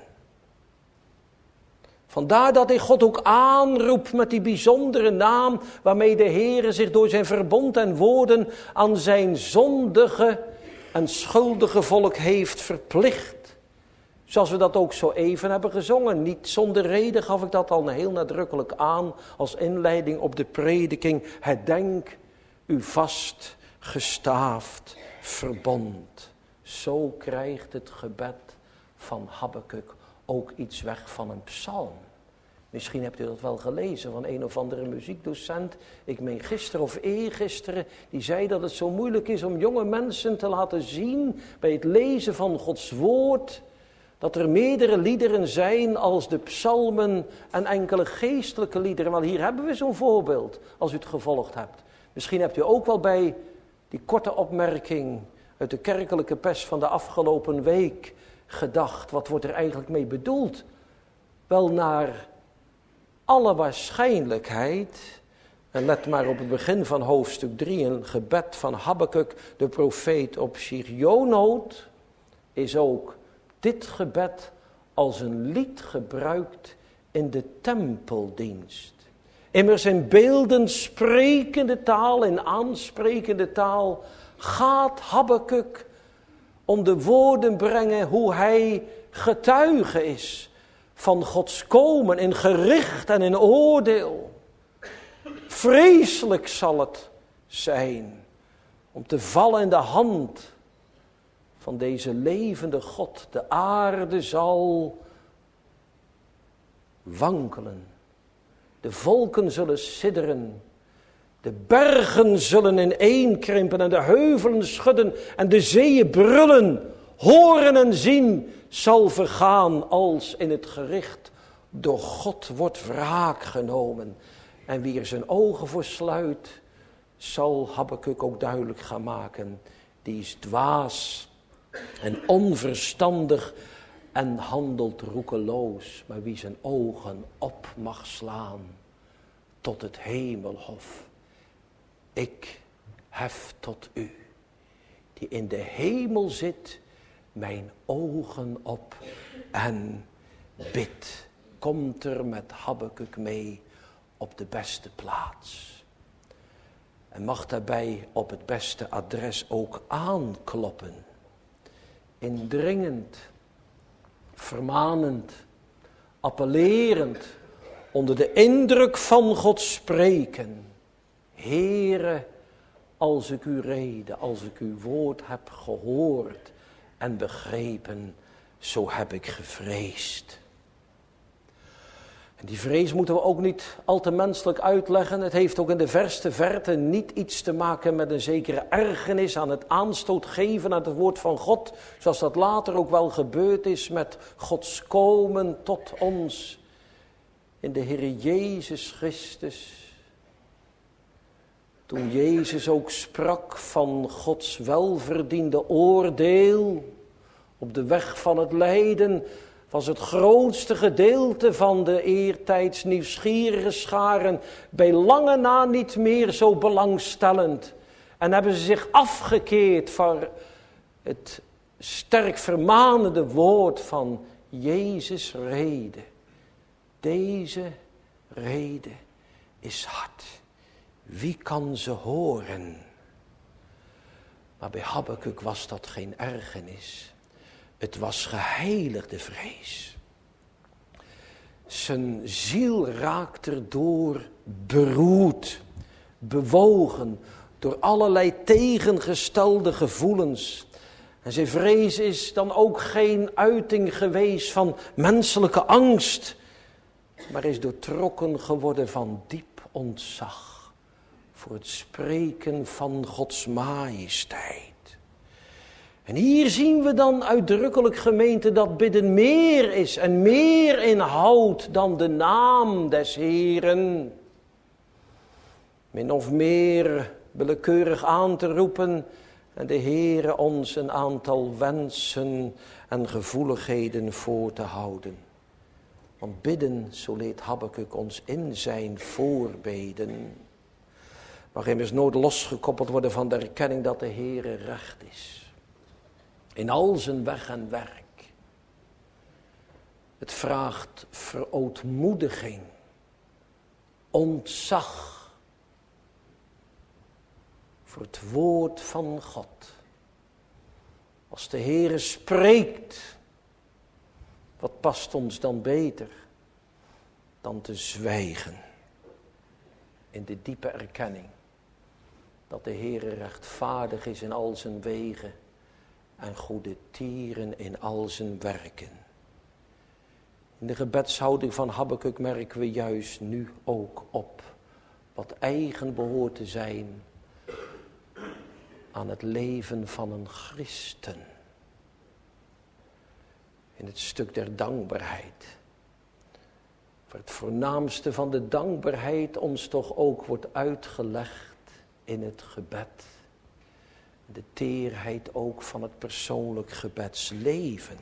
Vandaar dat hij God ook aanroept met die bijzondere naam waarmee de Heere zich door zijn verbond en woorden aan zijn zondige en schuldige volk heeft verplicht. Zoals we dat ook zo even hebben gezongen. Niet zonder reden gaf ik dat al heel nadrukkelijk aan als inleiding op de prediking. Herdenk uw vast gestaafd verbond. Zo krijgt het gebed van Habakuk ook iets weg van een psalm. Misschien hebt u dat wel gelezen van een of andere muziekdocent. Ik meen gisteren of eergisteren. Die zei dat het zo moeilijk is om jonge mensen te laten zien bij het lezen van Gods woord, dat er meerdere liederen zijn als de psalmen en enkele geestelijke liederen. Wel, hier hebben we zo'n voorbeeld als u het gevolgd hebt. Misschien hebt u ook wel bij die korte opmerking uit de kerkelijke pers van de afgelopen week gedacht. Wat wordt er eigenlijk mee bedoeld? Wel, naar alle waarschijnlijkheid, en let maar op het begin van hoofdstuk drie, een gebed van Habakuk, de profeet op Shigionoot, is ook dit gebed als een lied gebruikt in de tempeldienst. Immers in beelden sprekende taal, in aansprekende taal, gaat Habakuk om de woorden brengen hoe hij getuige is van Gods komen in gericht en in oordeel. Vreselijk zal het zijn om te vallen in de hand van deze levende God. De aarde zal wankelen. De volken zullen sidderen. De bergen zullen ineenkrimpen en de heuvelen schudden en de zeeën brullen. Horen en zien zal vergaan als in het gericht door God wordt wraak genomen. En wie er zijn ogen voor sluit, zal Habakuk ook duidelijk gaan maken. Die is dwaas en onverstandig en handelt roekeloos. Maar wie zijn ogen op mag slaan tot het hemelhof. Ik hef tot u, die in de hemel zit, mijn ogen op en bid. Komt er met Habakuk mee op de beste plaats. En mag daarbij op het beste adres ook aankloppen. Indringend, vermanend, appellerend, onder de indruk van God spreken. Heere, als ik uw rede, als ik uw woord heb gehoord en begrepen, zo heb ik gevreesd. En die vrees moeten we ook niet al te menselijk uitleggen. Het heeft ook in de verste verte niet iets te maken met een zekere ergernis aan het aanstoot geven aan het woord van God. Zoals dat later ook wel gebeurd is met Gods komen tot ons in de Heer Jezus Christus. Toen Jezus ook sprak van Gods welverdiende oordeel op de weg van het lijden, was het grootste gedeelte van de eertijds nieuwsgierige scharen bij lange na niet meer zo belangstellend. En hebben ze zich afgekeerd van het sterk vermanende woord van Jezus' rede. Deze rede is hard. Wie kan ze horen? Maar bij Habakuk was dat geen ergernis. Het was geheiligde vrees. Zijn ziel raakte erdoor beroerd, bewogen door allerlei tegengestelde gevoelens. En zijn vrees is dan ook geen uiting geweest van menselijke angst, maar is doortrokken geworden van diep ontzag voor het spreken van Gods majesteit. En hier zien we dan uitdrukkelijk, gemeente, dat bidden meer is en meer inhoudt dan de naam des Heeren. Min of meer willekeurig aan te roepen en de Heere ons een aantal wensen en gevoeligheden voor te houden. Want bidden, zo leert Habakuk ons in zijn voorbeden, mag immers nooit losgekoppeld worden van de erkenning dat de Heere recht is. In al zijn weg en werk. Het vraagt verootmoediging, ontzag voor het woord van God. Als de Heere spreekt, wat past ons dan beter dan te zwijgen in de diepe erkenning dat de Heere rechtvaardig is in al zijn wegen en goede tieren in al zijn werken. In de gebedshouding van Habakuk merken we juist nu ook op wat eigen behoort te zijn aan het leven van een christen. In het stuk der dankbaarheid. Waar het voornaamste van de dankbaarheid ons toch ook wordt uitgelegd in het gebed. De teerheid ook van het persoonlijk gebedsleven.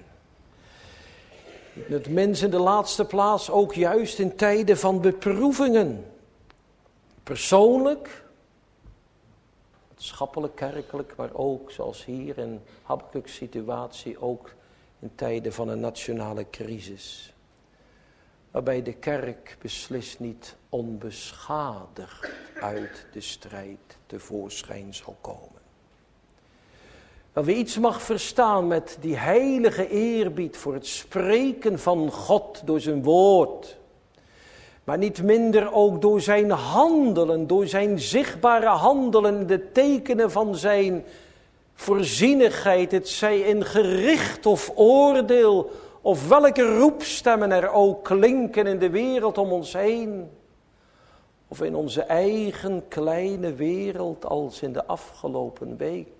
Het mens in de laatste plaats ook juist in tijden van beproevingen. Persoonlijk, maatschappelijk, kerkelijk, maar ook zoals hier in Habakuk's situatie ook in tijden van een nationale crisis. Waarbij de kerk beslist niet onbeschadigd uit de strijd tevoorschijn zal komen. Dat we iets mag verstaan met die heilige eerbied voor het spreken van God door zijn woord. Maar niet minder ook door zijn handelen, door zijn zichtbare handelen, de tekenen van zijn voorzienigheid. Het zij in gericht of oordeel, of welke roepstemmen er ook klinken in de wereld om ons heen. Of in onze eigen kleine wereld als in de afgelopen week.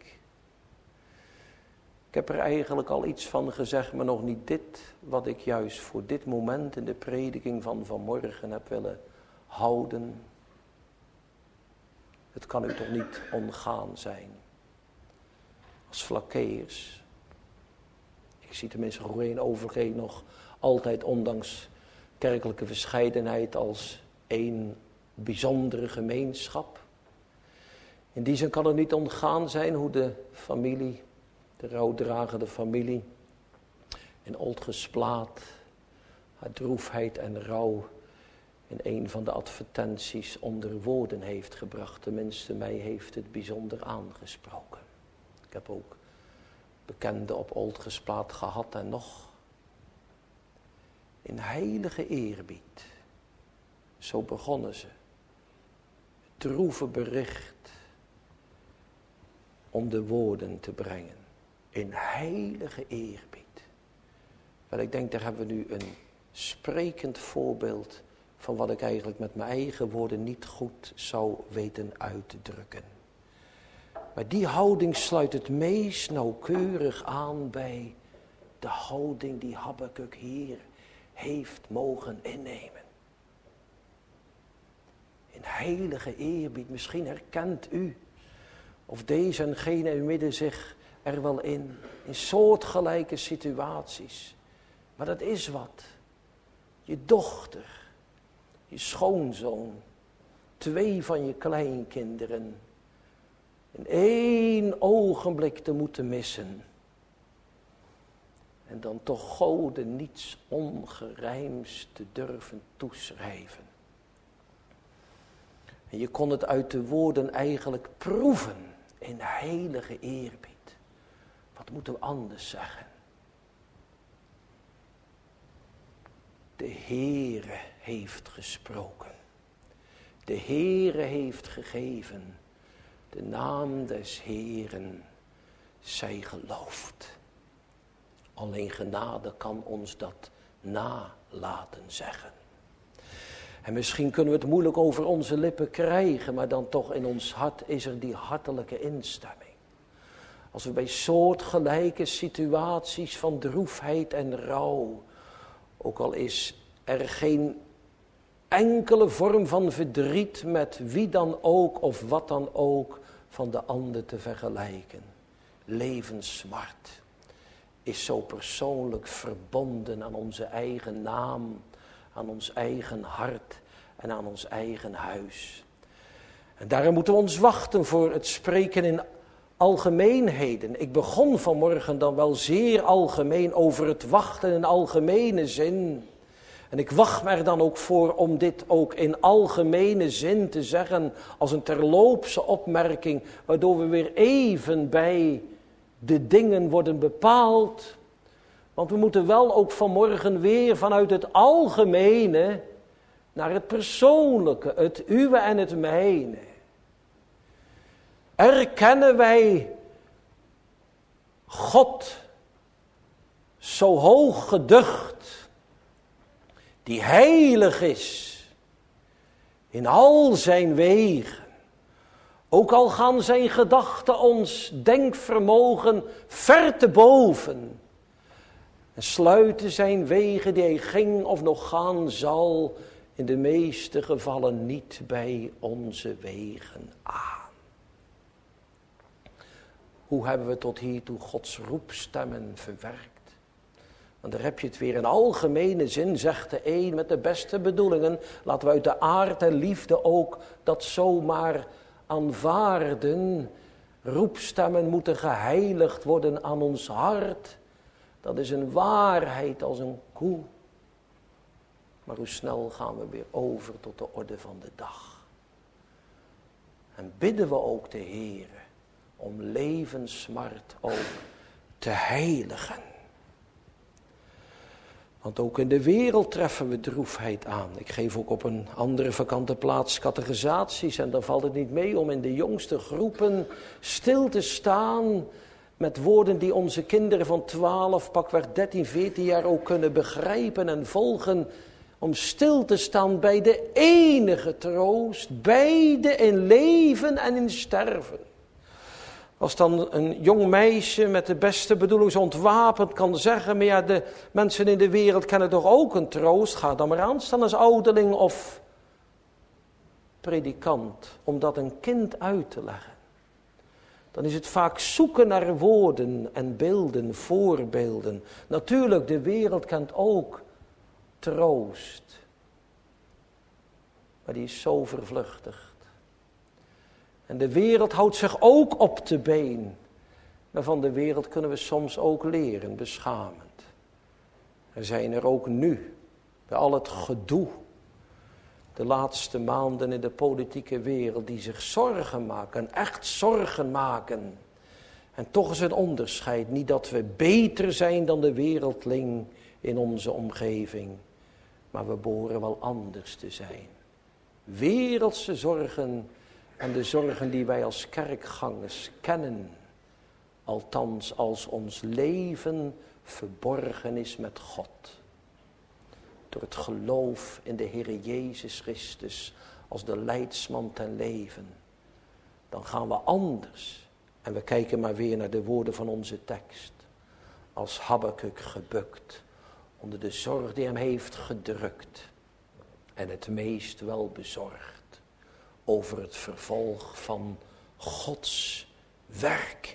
Ik heb er eigenlijk al iets van gezegd, maar nog niet dit, wat ik juist voor dit moment in de prediking van vanmorgen heb willen houden. Het kan u toch niet ontgaan zijn. Als Vlakkeers. Ik zie tenminste Goeree Overgeen nog altijd ondanks kerkelijke verscheidenheid als één bijzondere gemeenschap. In die zin kan het niet ontgaan zijn hoe de familie, de rouwdragende familie in Oldgesplaat haar droefheid en rouw in een van de advertenties onder woorden heeft gebracht. Tenminste, mij heeft het bijzonder aangesproken. Ik heb ook bekenden op Oldgesplaat gehad en nog. In heilige eerbied. Zo begonnen ze. Het droeve bericht onder woorden te brengen. In heilige eerbied. Wel, ik denk, daar hebben we nu een sprekend voorbeeld van wat ik eigenlijk met mijn eigen woorden niet goed zou weten uit te drukken. Maar die houding sluit het meest nauwkeurig aan bij de houding die Habakuk hier heeft mogen innemen. In heilige eerbied, misschien herkent u of deze en gene in midden zich er wel in, in soortgelijke situaties. Maar dat is wat. Je dochter, je schoonzoon, twee van je kleinkinderen in één ogenblik te moeten missen. En dan toch Gode niets ongerijms te durven toeschrijven. En je kon het uit de woorden eigenlijk proeven in heilige eerbied. Wat moeten we anders zeggen? De Heere heeft gesproken. De Heere heeft gegeven. De naam des Heeren zij geloofd. Alleen genade kan ons dat nalaten zeggen. En misschien kunnen we het moeilijk over onze lippen krijgen, maar dan toch in ons hart is er die hartelijke instemming. Als we bij soortgelijke situaties van droefheid en rouw, ook al is er geen enkele vorm van verdriet met wie dan ook of wat dan ook van de ander te vergelijken. Levenssmart is zo persoonlijk verbonden aan onze eigen naam, aan ons eigen hart en aan ons eigen huis. En daarom moeten we ons wachten voor het spreken in algemeenheden. Ik begon vanmorgen dan wel zeer algemeen over het wachten in algemene zin. En ik wacht me er dan ook voor om dit ook in algemene zin te zeggen als een terloopse opmerking, waardoor we weer even bij de dingen worden bepaald. Want we moeten wel ook vanmorgen weer vanuit het algemene naar het persoonlijke, het uwe en het mijne. Erkennen wij God zo hoog geducht, die heilig is in al zijn wegen. Ook al gaan zijn gedachten ons denkvermogen ver te boven. En sluiten zijn wegen die hij ging of nog gaan zal in de meeste gevallen niet bij onze wegen aan. Hoe hebben we tot hiertoe Gods roepstemmen verwerkt? Want daar heb je het weer in algemene zin, zegt de een met de beste bedoelingen. Laten we uit de aard en liefde ook dat zomaar aanvaarden. Roepstemmen moeten geheiligd worden aan ons hart. Dat is een waarheid als een koe. Maar hoe snel gaan we weer over tot de orde van de dag. En bidden we ook de Heere om levenssmart ook te heiligen. Want ook in de wereld treffen we droefheid aan. Ik geef ook op een andere vakante plaats catechisaties. En dan valt het niet mee om in de jongste groepen stil te staan met woorden die onze kinderen van twaalf, pakweg dertien, veertien jaar ook kunnen begrijpen en volgen. Om stil te staan bij de enige troost, beide in leven en in sterven. Als dan een jong meisje met de beste bedoelingen zo ontwapend kan zeggen, maar ja, de mensen in de wereld kennen toch ook een troost. Ga dan maar aan staan als ouderling of predikant om dat een kind uit te leggen, dan is het vaak zoeken naar woorden en beelden, voorbeelden. Natuurlijk, de wereld kent ook troost. Maar die is zo vervluchtigd. En de wereld houdt zich ook op de been. Maar van de wereld kunnen we soms ook leren, beschamend. Er zijn er ook nu, bij al het gedoe, de laatste maanden in de politieke wereld, die zich zorgen maken, echt zorgen maken. En toch is het onderscheid, niet dat we beter zijn dan de wereldling in onze omgeving, maar we behoren wel anders te zijn. Wereldse zorgen en de zorgen die wij als kerkgangers kennen, althans als ons leven verborgen is met God. Door het geloof in de Heere Jezus Christus als de leidsman ten leven. Dan gaan we anders. En we kijken maar weer naar de woorden van onze tekst. Als Habakuk gebukt onder de zorg die hem heeft gedrukt. En het meest wel bezorgd over het vervolg van Gods werk.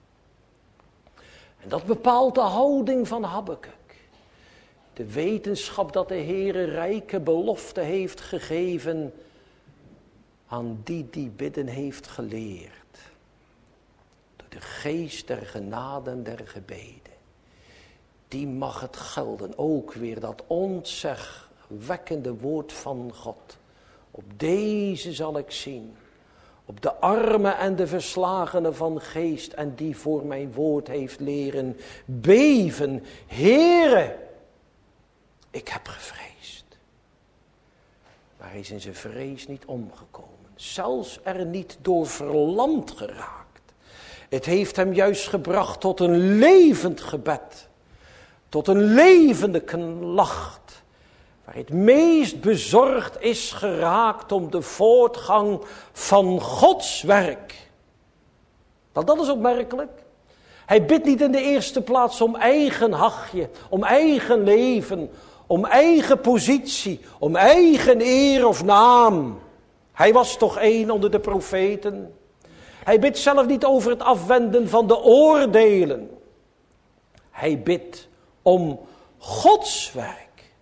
En dat bepaalt de houding van Habakuk. De wetenschap dat de Heere rijke belofte heeft gegeven aan die die bidden heeft geleerd. Door de geest der genade en der gebeden. Die mag het gelden, ook weer dat ontzagwekkende woord van God. Op deze zal ik zien. Op de armen en de verslagenen van geest en die voor mijn woord heeft leren beven. Heere, ik heb gevreesd. Maar hij is in zijn vrees niet omgekomen. Zelfs er niet door verlamd geraakt. Het heeft hem juist gebracht tot een levend gebed. Tot een levende klacht. Waar hij het meest bezorgd is geraakt om de voortgang van Gods werk. Nou, dat is opmerkelijk. Hij bidt niet in de eerste plaats om eigen hachje, om eigen leven, om eigen positie, om eigen eer of naam. Hij was toch één onder de profeten. Hij bidt zelf niet over het afwenden van de oordelen. Hij bidt om Gods werk.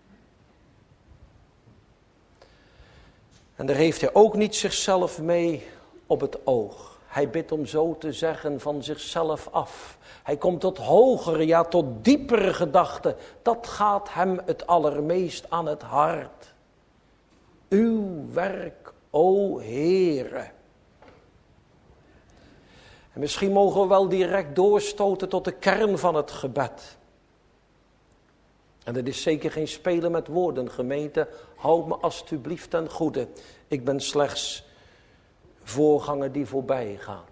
En daar heeft hij ook niet zichzelf mee op het oog. Hij bidt om zo te zeggen van zichzelf af. Hij komt tot hogere, ja tot diepere gedachten. Dat gaat hem het allermeest aan het hart. Uw werk, o Heere. En misschien mogen we wel direct doorstoten tot de kern van het gebed. En dat is zeker geen spelen met woorden, gemeente. Houd me alstublieft ten goede. Ik ben slechts voorganger die voorbij gaat.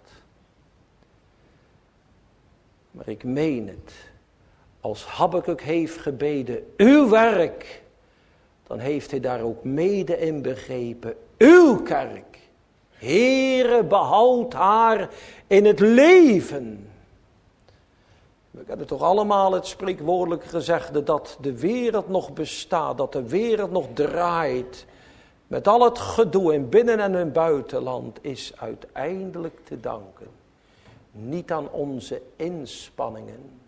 Maar ik meen het. Als Habakuk heeft gebeden, uw werk. Dan heeft hij daar ook mede in begrepen. Uw kerk. Heere, behoud haar in het leven. We kennen toch allemaal het spreekwoordelijke gezegde dat de wereld nog bestaat, dat de wereld nog draait. Met al het gedoe in binnen- en in buitenland is uiteindelijk te danken. Niet aan onze inspanningen.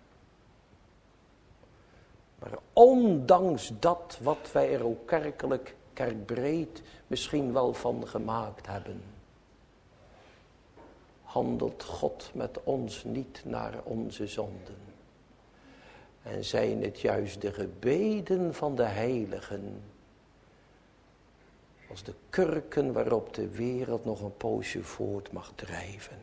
Maar ondanks dat wat wij er ook kerkelijk, kerkbreed misschien wel van gemaakt hebben. Handelt God met ons niet naar onze zonden. En zijn het juist de gebeden van de heiligen. Als de kurken waarop de wereld nog een poosje voort mag drijven.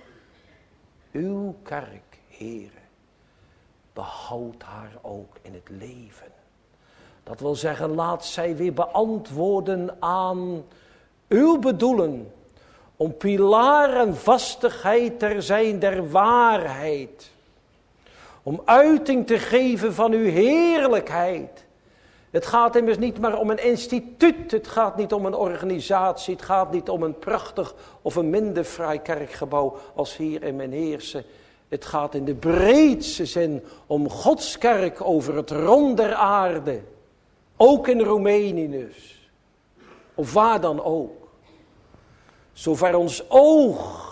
Uw kerk, Heere, behoud haar ook in het leven. Dat wil zeggen, laat zij weer beantwoorden aan uw bedoelen. Om pilaar en vastigheid ter zijn der waarheid. Om uiting te geven van uw heerlijkheid. Het gaat immers niet maar om een instituut. Het gaat niet om een organisatie. Het gaat niet om een prachtig of een minder fraai kerkgebouw als hier in Menheerse. Het gaat in de breedste zin om Gods kerk over het rond der aarde. Ook in Roemenië dus. Of waar dan ook. Zover ons oog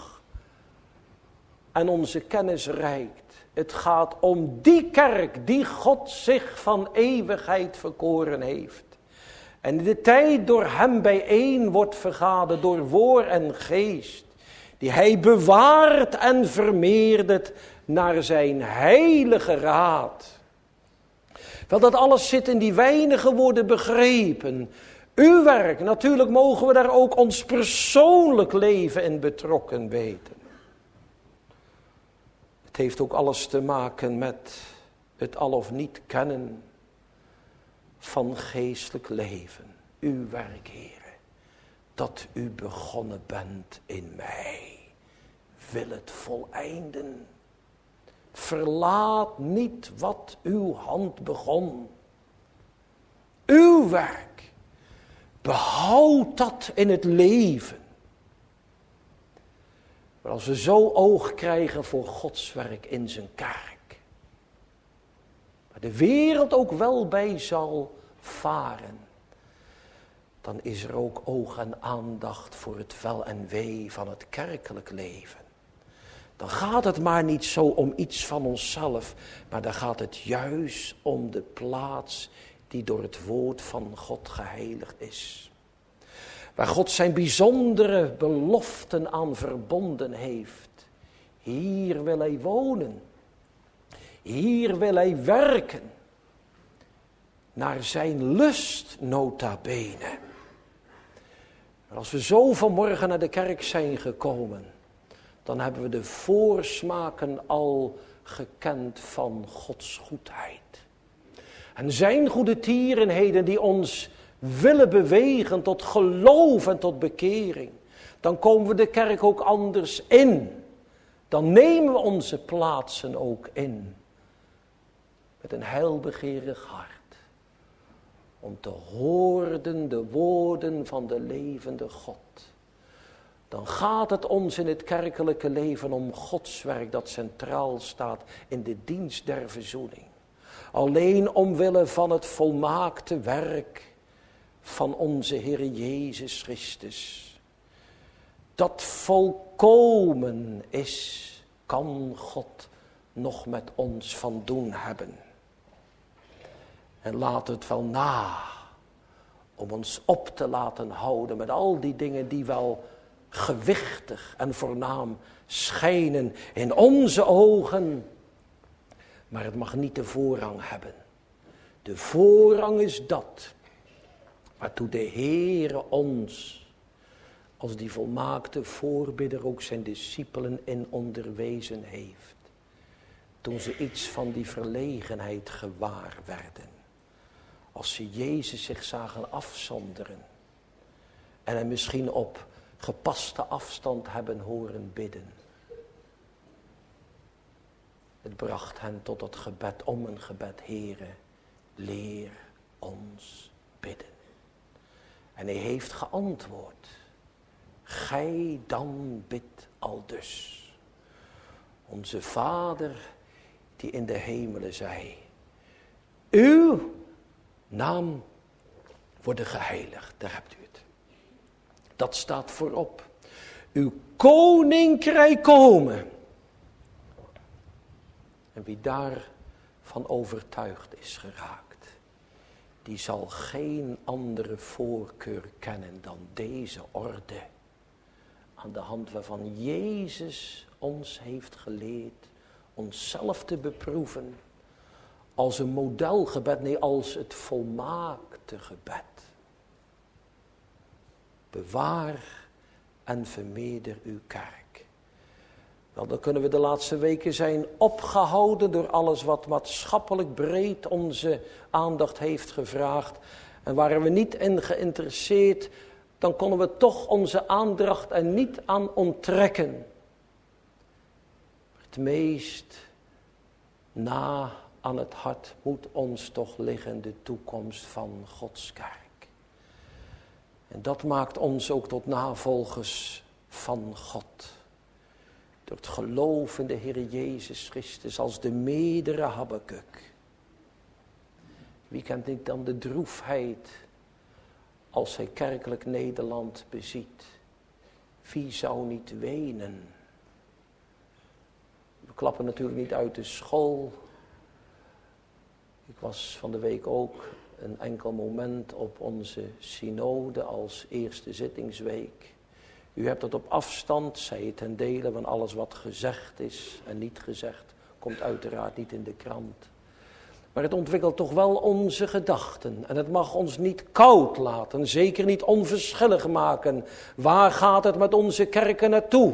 en onze kennis reikt. Het gaat om die kerk die God zich van eeuwigheid verkoren heeft. En in de tijd door hem bijeen wordt vergaderd door woord en geest. Die hij bewaart en vermeerdert naar zijn heilige raad. Wel, dat alles zit in die weinige woorden begrepen. Uw werk, natuurlijk mogen we daar ook ons persoonlijk leven in betrokken weten. Het heeft ook alles te maken met het al of niet kennen van geestelijk leven. Uw werk, Heere, dat u begonnen bent in mij, wil het voleinden. Verlaat niet wat uw hand begon. Uw werk, behoud dat in het leven. Maar als we zo oog krijgen voor Gods werk in zijn kerk, waar de wereld ook wel bij zal varen, dan is er ook oog en aandacht voor het wel en wee van het kerkelijk leven. Dan gaat het maar niet zo om iets van onszelf, maar dan gaat het juist om de plaats die door het woord van God geheiligd is. Waar God zijn bijzondere beloften aan verbonden heeft. Hier wil hij wonen. Hier wil hij werken. Naar zijn lust nota bene. Maar als we zo vanmorgen naar de kerk zijn gekomen, dan hebben we de voorsmaken al gekend van Gods goedheid. En zijn goede tierenheden die ons willen bewegen tot geloof en tot bekering. Dan komen we de kerk ook anders in. Dan nemen we onze plaatsen ook in. Met een heilbegeerig hart. Om te horen de woorden van de levende God. Dan gaat het ons in het kerkelijke leven om Gods werk dat centraal staat in de dienst der verzoening. Alleen omwille van het volmaakte werk van onze Heer Jezus Christus. Dat volkomen is, kan God nog met ons van doen hebben. En laat het wel na om ons op te laten houden met al die dingen die wel gewichtig en voornaam schijnen in onze ogen. Maar het mag niet de voorrang hebben. De voorrang is dat waartoe de Heere ons als die volmaakte voorbidder ook zijn discipelen in onderwezen heeft. Toen ze iets van die verlegenheid gewaar werden. Als ze Jezus zich zagen afzonderen. En hem misschien op gepaste afstand hebben horen bidden. Het bracht hen tot het gebed om een gebed. Heere, leer ons bidden. En hij heeft geantwoord. Gij dan bidt aldus. Onze Vader die in de hemelen zij. Uw naam worden geheiligd. Daar hebt u het. Dat staat voorop. Uw koninkrijk komen. En wie daarvan overtuigd is geraakt, die zal geen andere voorkeur kennen dan deze orde. Aan de hand waarvan Jezus ons heeft geleerd onszelf te beproeven als een modelgebed, nee, als het volmaakte gebed. Bewaar en vermeerder uw kerk. Wel, dan kunnen we de laatste weken zijn opgehouden door alles wat maatschappelijk breed onze aandacht heeft gevraagd. En waren we niet in geïnteresseerd, dan konden we toch onze aandacht er niet aan onttrekken. Het meest na aan het hart moet ons toch liggen de toekomst van Gods kerk. En dat maakt ons ook tot navolgers van God. Door het geloof in de Heer Jezus Christus als de meerdere Habakuk. Wie kent niet dan de droefheid als hij kerkelijk Nederland beziet. Wie zou niet wenen? We klappen natuurlijk niet uit de school. Ik was van de week ook een enkel moment op onze synode als eerste zittingsweek. U hebt het op afstand, zij het ten dele, want alles wat gezegd is en niet gezegd, komt uiteraard niet in de krant. Maar het ontwikkelt toch wel onze gedachten. En het mag ons niet koud laten, zeker niet onverschillig maken. Waar gaat het met onze kerken naartoe?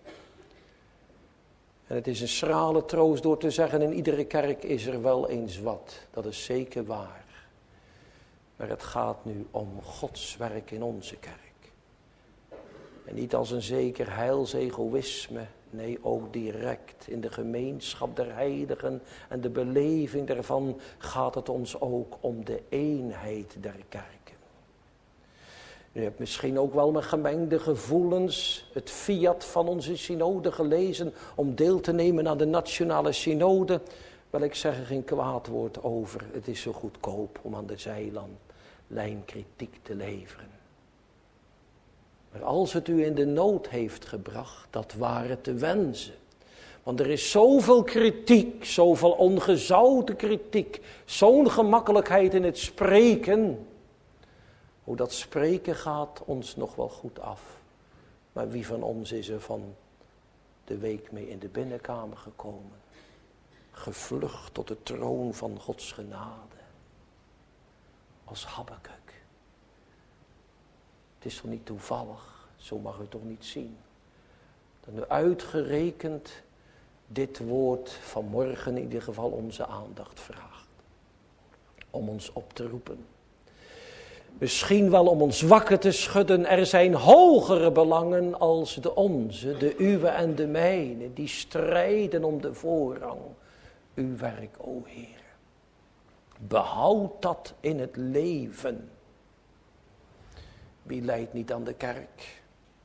En het is een schrale troost door te zeggen, in iedere kerk is er wel eens wat. Dat is zeker waar. Maar het gaat nu om Gods werk in onze kerk. En niet als een zeker heilsegoïsme. Nee, ook direct in de gemeenschap der heiligen en de beleving daarvan gaat het ons ook om de eenheid der kerken. U hebt misschien ook wel met gemengde gevoelens het fiat van onze synode gelezen om deel te nemen aan de nationale synode. Wel, ik zeg er geen kwaad woord over. Het is zo goedkoop om aan de zijlijn kritiek te leveren. Maar als het u in de nood heeft gebracht, dat ware te wensen. Want er is zoveel kritiek, zoveel ongezouten kritiek, zo'n gemakkelijkheid in het spreken. Hoe dat spreken gaat ons nog wel goed af. Maar wie van ons is er van de week mee in de binnenkamer gekomen? Gevlucht tot de troon van Gods genade. Als Habakuk. Het is toch niet toevallig, zo mag u toch niet zien. Dat nu uitgerekend dit woord vanmorgen in ieder geval onze aandacht vraagt. Om ons op te roepen. Misschien wel om ons wakker te schudden. Er zijn hogere belangen als de onze, de uwe en de mijne. Die strijden om de voorrang. Uw werk, o Heer. Behoud dat in het leven. Wie lijdt niet aan de kerk?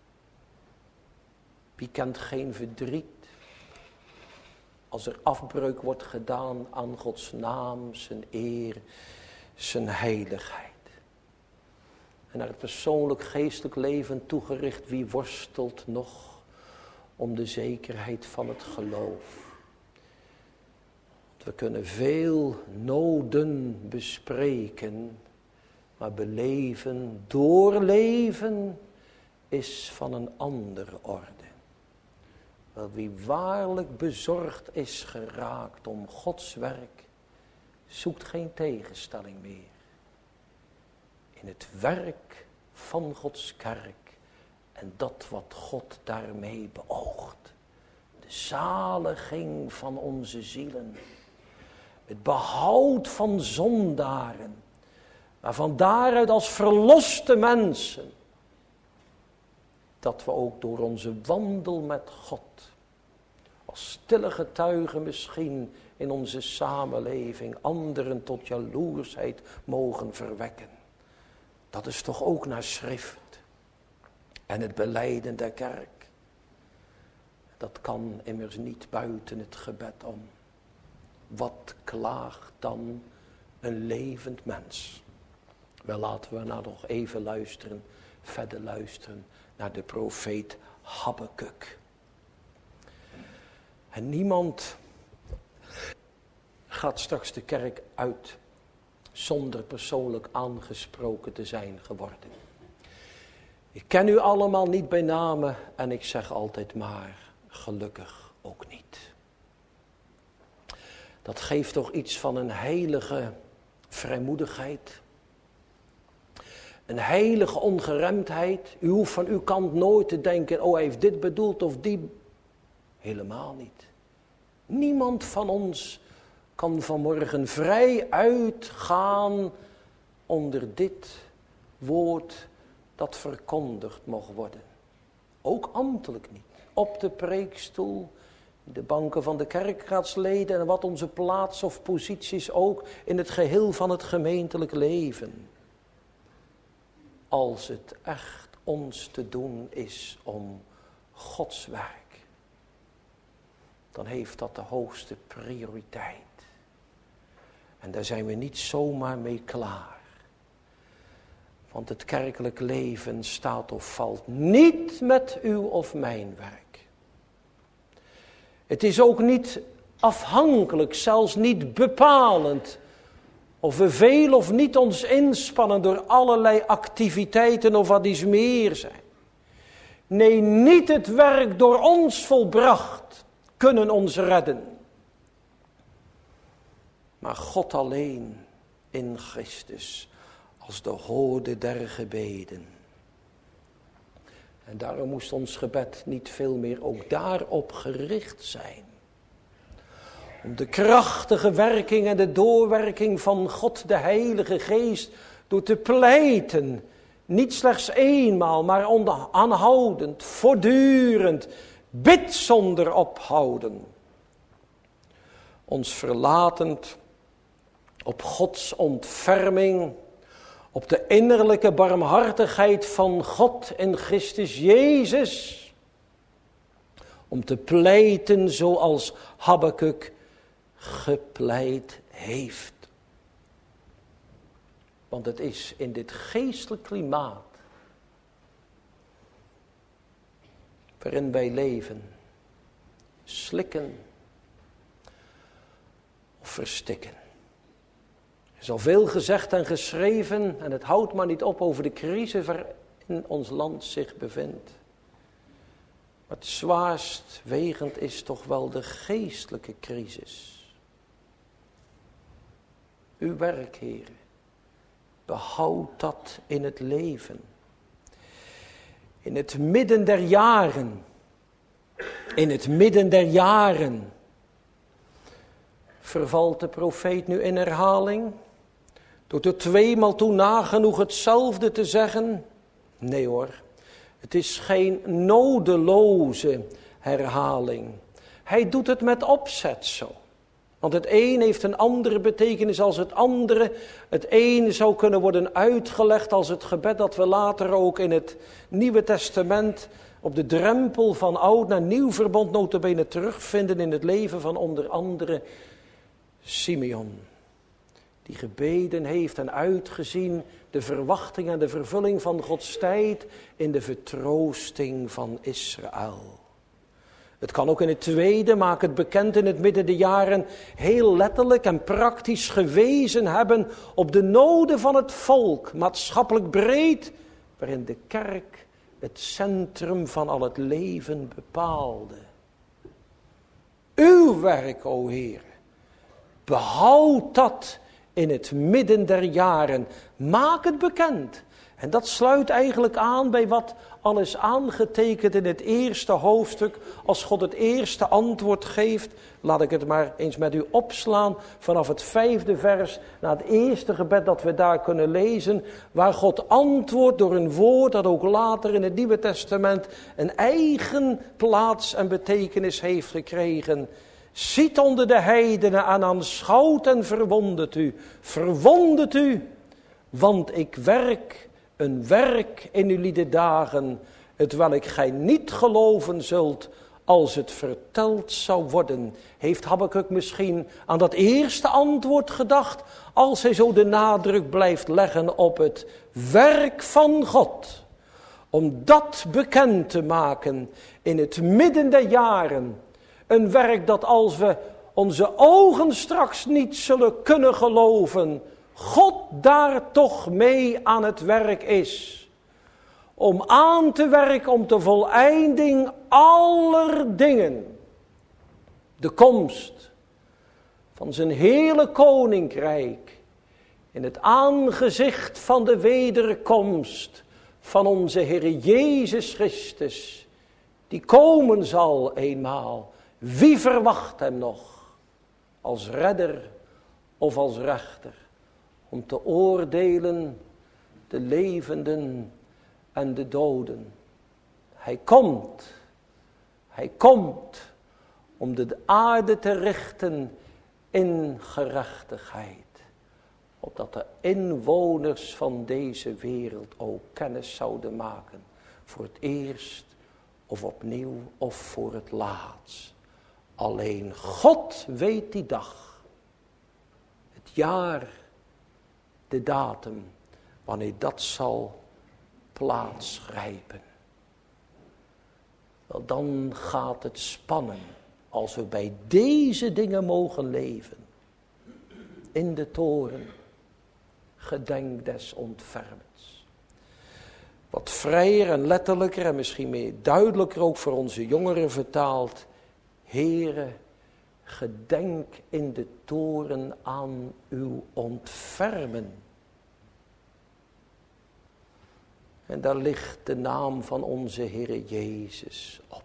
Wie kent geen verdriet? Als er afbreuk wordt gedaan aan Gods naam, zijn eer, zijn heiligheid. En naar het persoonlijk geestelijk leven toegericht, wie worstelt nog om de zekerheid van het geloof? We kunnen veel noden bespreken, maar beleven, doorleven is van een andere orde. Wel, wie waarlijk bezorgd is geraakt om Gods werk, zoekt geen tegenstelling meer. In het werk van Gods kerk en dat wat God daarmee beoogt. De zaliging van onze zielen. Het behoud van zondaren. Maar van daaruit als verloste mensen. Dat we ook door onze wandel met God. Als stille getuigen misschien in onze samenleving. Anderen tot jaloersheid mogen verwekken. Dat is toch ook naar schrift. En het belijden der kerk. Dat kan immers niet buiten het gebed om. Wat klaagt dan een levend mens? Wel, laten we nou nog even luisteren, verder luisteren naar de profeet Habakuk. En niemand gaat straks de kerk uit zonder persoonlijk aangesproken te zijn geworden. Ik ken u allemaal niet bij name en ik zeg altijd maar, gelukkig ook niet. Dat geeft toch iets van een heilige vrijmoedigheid. Een heilige ongeremdheid. U hoeft van uw kant nooit te denken, oh hij heeft dit bedoeld of die. Helemaal niet. Niemand van ons kan vanmorgen vrij uitgaan onder dit woord dat verkondigd mocht worden. Ook ambtelijk niet. Op de preekstoel, de banken van de kerkraadsleden en wat onze plaats of posities ook in het geheel van het gemeentelijk leven. Als het echt ons te doen is om Gods werk, dan heeft dat de hoogste prioriteit. En daar zijn we niet zomaar mee klaar. Want het kerkelijk leven staat of valt niet met uw of mijn werk. Het is ook niet afhankelijk, zelfs niet bepalend, of we veel of niet ons inspannen door allerlei activiteiten of wat iets meer zijn. Nee, niet het werk door ons volbracht kunnen ons redden. Maar God alleen in Christus als de hoorde der gebeden. En daarom moest ons gebed niet veel meer ook daarop gericht zijn. Om de krachtige werking en de doorwerking van God de Heilige Geest door te pleiten. Niet slechts eenmaal, maar aanhoudend, voortdurend, bid zonder ophouden. Ons verlatend op Gods ontferming, op de innerlijke barmhartigheid van God in Christus Jezus. Om te pleiten zoals Habakuk gepleit heeft. Want het is in dit geestelijk klimaat waarin wij leven, slikken of verstikken. Er is al veel gezegd en geschreven en het houdt maar niet op over de crisis waarin ons land zich bevindt. Maar het zwaarst wegend is toch wel de geestelijke crisis. Uw werk, Heer, behoud dat in het leven. In het midden der jaren. In het midden der jaren. Vervalt de profeet nu in herhaling? Door er tweemaal toe nagenoeg hetzelfde te zeggen? Nee hoor, het is geen nodeloze herhaling. Hij doet het met opzet zo. Want het een heeft een andere betekenis als het andere. Het een zou kunnen worden uitgelegd als het gebed dat we later ook in het Nieuwe Testament op de drempel van oud naar nieuw verbond nota bene terugvinden in het leven van onder andere Simeon. Die gebeden heeft en uitgezien de verwachting en de vervulling van Gods tijd in de vertroosting van Israël. Het kan ook in het tweede, maak het bekend in het midden der jaren, heel letterlijk en praktisch gewezen hebben op de noden van het volk, maatschappelijk breed, waarin de kerk het centrum van al het leven bepaalde. Uw werk, o Heer, behoud dat in het midden der jaren. Maak het bekend. En dat sluit eigenlijk aan bij wat al is aangetekend in het eerste hoofdstuk. Als God het eerste antwoord geeft, laat ik het maar eens met u opslaan. Vanaf het vijfde vers naar het eerste gebed dat we daar kunnen lezen. Waar God antwoordt door een woord dat ook later in het Nieuwe Testament een eigen plaats en betekenis heeft gekregen. Ziet onder de heidenen en aanschouwt en verwondert u. Verwondert u, want ik werk een werk in uw liede dagen, het welk gij niet geloven zult als het verteld zou worden. Heeft Habakuk misschien aan dat eerste antwoord gedacht, als hij zo de nadruk blijft leggen op het werk van God. Om dat bekend te maken in het midden der jaren. Een werk dat als we onze ogen straks niet zullen kunnen geloven, God daar toch mee aan het werk is. Om aan te werken, om de voleinding aller dingen. De komst van zijn hele koninkrijk. In het aangezicht van de wederkomst van onze Heer Jezus Christus. Die komen zal eenmaal. Wie verwacht hem nog? Als redder of als rechter? Om te oordelen de levenden en de doden. Hij komt. Hij komt om de aarde te richten in gerechtigheid. Opdat de inwoners van deze wereld ook kennis zouden maken. Voor het eerst of opnieuw of voor het laatst. Alleen God weet die dag. Het jaar. De datum wanneer dat zal plaatsgrijpen. Wel, dan gaat het spannen als we bij deze dingen mogen leven. In de toren, gedenk des ontfermens. Wat vrijer en letterlijker en misschien meer duidelijker ook voor onze jongeren vertaald. Heere, gedenk in de toren aan uw ontfermen. En daar ligt de naam van onze Heere Jezus op.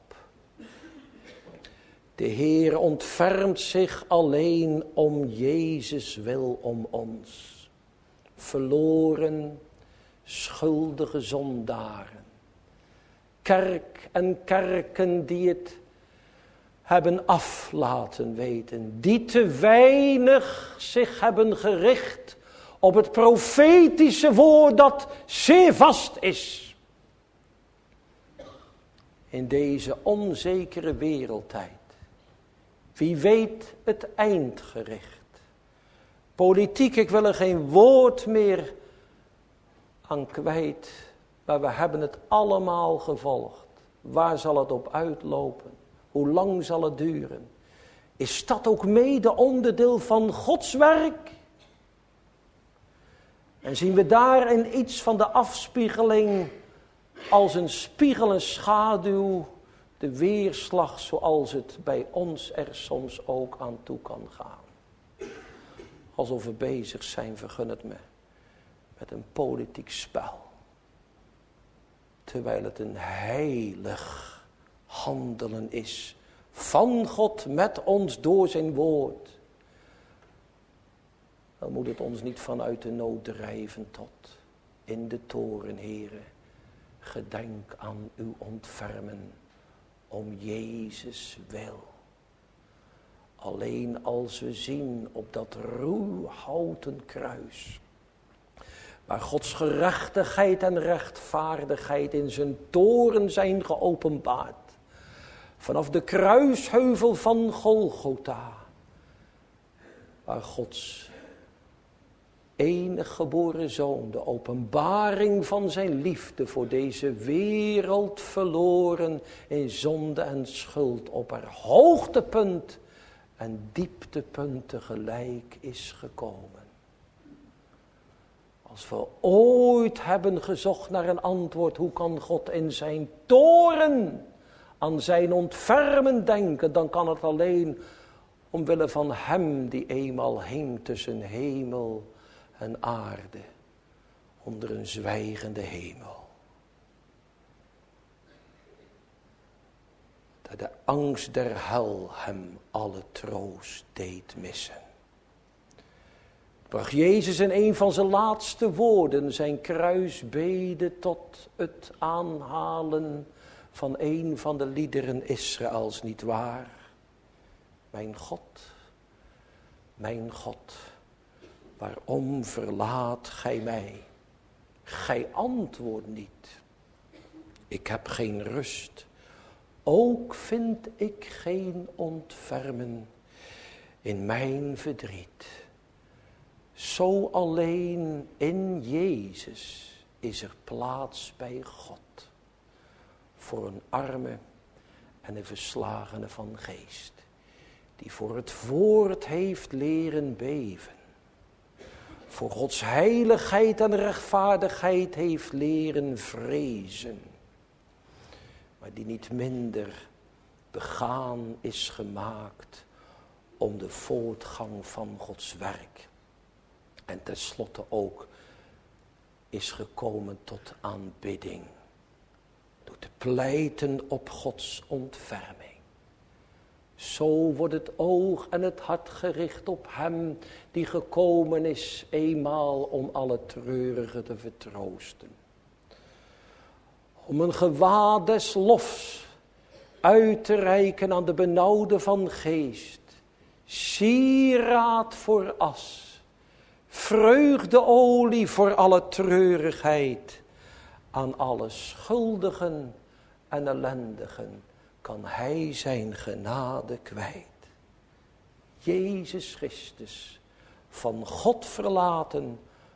De Heer ontfermt zich alleen om Jezus wil, om ons. Verloren, schuldige zondaren. Kerk en kerken die het hebben af laten weten. Die te weinig zich hebben gericht op het profetische woord dat zeer vast is. In deze onzekere wereldtijd. Wie weet het eindgericht. Politiek, ik wil er geen woord meer aan kwijt. Maar we hebben het allemaal gevolgd. Waar zal het op uitlopen? Hoe lang zal het duren? Is dat ook mede onderdeel van Gods werk? En zien we daarin iets van de afspiegeling als een spiegel en schaduw, de weerslag zoals het bij ons er soms ook aan toe kan gaan. Alsof we bezig zijn, vergun het me, met een politiek spel. Terwijl het een heilig handelen is van God met ons door zijn woord. Dan moet het ons niet vanuit de nood drijven tot in de toren, Heere. Gedenk aan uw ontfermen om Jezus wil. Alleen als we zien op dat ruwhouten kruis, waar Gods gerechtigheid en rechtvaardigheid in zijn toren zijn geopenbaard. Vanaf de kruisheuvel van Golgotha, waar Gods enige geboren zoon, de openbaring van zijn liefde voor deze wereld verloren in zonde en schuld op haar hoogtepunt en dieptepunt tegelijk is gekomen. Als we ooit hebben gezocht naar een antwoord, hoe kan God in zijn toren aan zijn ontfermen denken, dan kan het alleen omwille van hem die eenmaal hing tussen hemel en aarde, onder een zwijgende hemel. Dat de angst der hel hem alle troost deed missen. Bracht Jezus in een van zijn laatste woorden zijn kruisbede tot het aanhalen van een van de liederen Israëls, niet waar? Mijn God, mijn God, waarom verlaat gij mij? Gij antwoordt niet. Ik heb geen rust. Ook vind ik geen ontfermen in mijn verdriet. Zo alleen in Jezus is er plaats bij God. Voor een arme en een verslagene van geest. Die voor het woord heeft leren beven. Voor Gods heiligheid en rechtvaardigheid heeft leren vrezen. Maar die niet minder begaan is gemaakt om de voortgang van Gods werk. En tenslotte ook is gekomen tot aanbidding. Door te pleiten op Gods ontferming. Zo wordt het oog en het hart gericht op hem die gekomen is eenmaal om alle treurigen te vertroosten. Om een gewaad des lofs uit te reiken aan de benauwde van geest. Sieraad voor as. Vreugdeolie voor alle treurigheid. Aan alle schuldigen en ellendigen kan hij zijn genade kwijt. Jezus Christus, van God verlaten,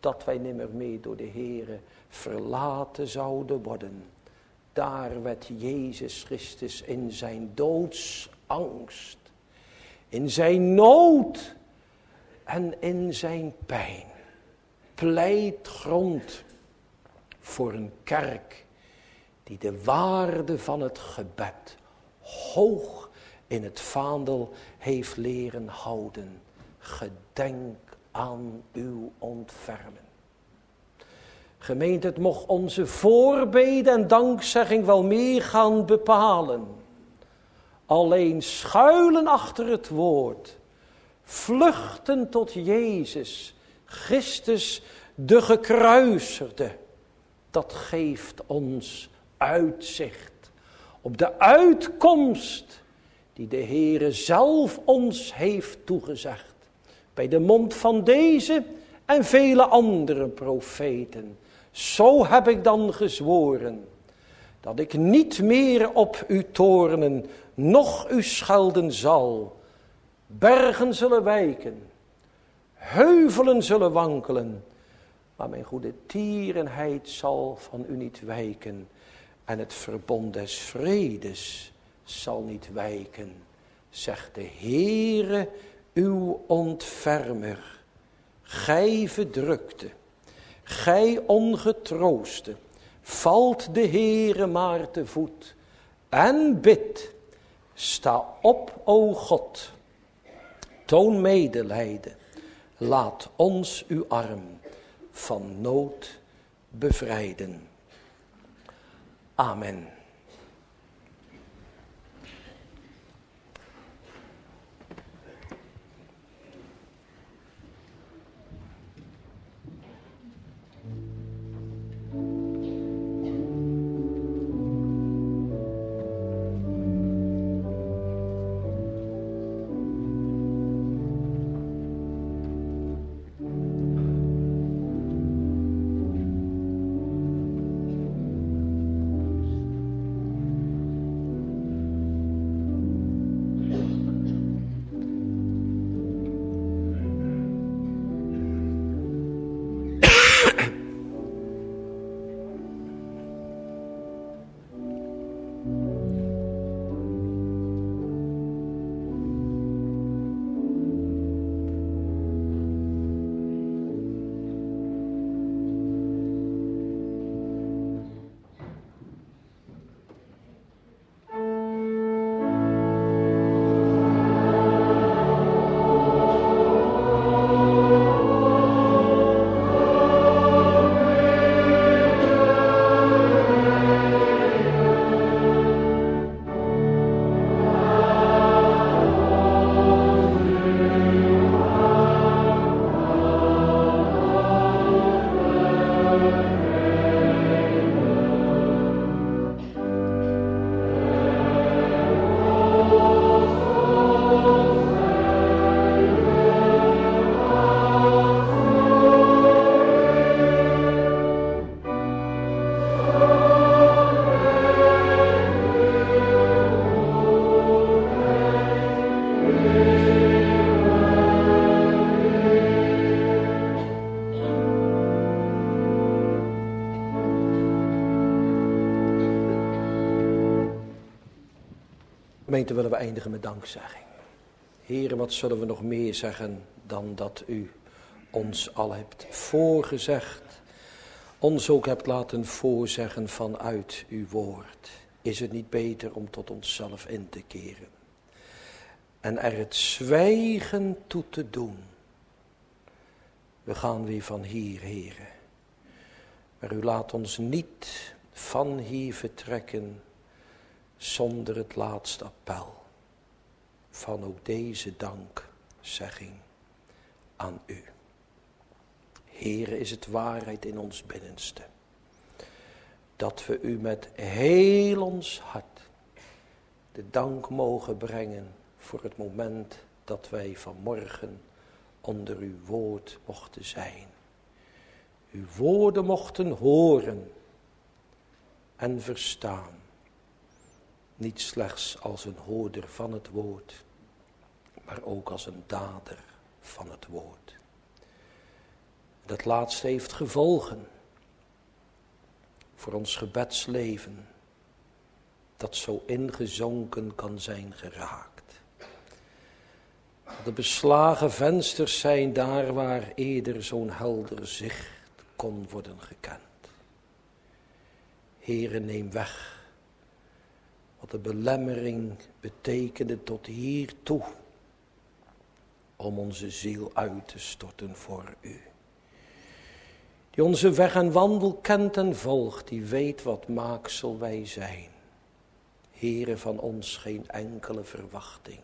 opdat wij nimmer meer door de Heere verlaten zouden worden. Daar werd Jezus Christus in zijn doodsangst, in zijn nood en in zijn pijn pleit grond voor een kerk die de waarde van het gebed hoog in het vaandel heeft leren houden. Gedenk aan uw ontfermen. Gemeente, het mocht onze voorbede en dankzegging wel meer gaan bepalen. Alleen schuilen achter het woord, vluchten tot Jezus, Christus de gekruisigde. Dat geeft ons uitzicht op de uitkomst die de Heere zelf ons heeft toegezegd. Bij de mond van deze en vele andere profeten. Zo heb ik dan gezworen, dat ik niet meer op u toornen, noch u schelden zal. Bergen zullen wijken, heuvelen zullen wankelen, maar mijn goede tierenheid zal van u niet wijken. En het verbond des vredes zal niet wijken, zegt de Heere uw ontfermer. Gij verdrukte, gij ongetrooste, valt de Heere maar te voet en bid. Sta op, o God, toon medelijden, laat ons uw arm van nood bevrijden. Amen. Gemeente, willen we eindigen met dankzegging. Heere, wat zullen we nog meer zeggen dan dat u ons al hebt voorgezegd. Ons ook hebt laten voorzeggen vanuit uw woord. Is het niet beter om tot onszelf in te keren. En er het zwijgen toe te doen. We gaan weer van hier, Heere. Maar u laat ons niet van hier vertrekken zonder het laatste appel van ook deze dankzegging aan u. Heere, is het waarheid in ons binnenste, dat we u met heel ons hart de dank mogen brengen voor het moment dat wij vanmorgen onder uw woord mochten zijn. Uw woorden mochten horen en verstaan. Niet slechts als een hoorder van het woord, maar ook als een dader van het woord. Dat laatste heeft gevolgen voor ons gebedsleven, dat zo ingezonken kan zijn geraakt. De beslagen vensters zijn daar waar eerder zo'n helder zicht kon worden gekend. Heere, neem weg wat de belemmering betekende tot hiertoe, om onze ziel uit te storten voor u. Die onze weg en wandel kent en volgt, die weet wat maaksel wij zijn. Heere, van ons geen enkele verwachting,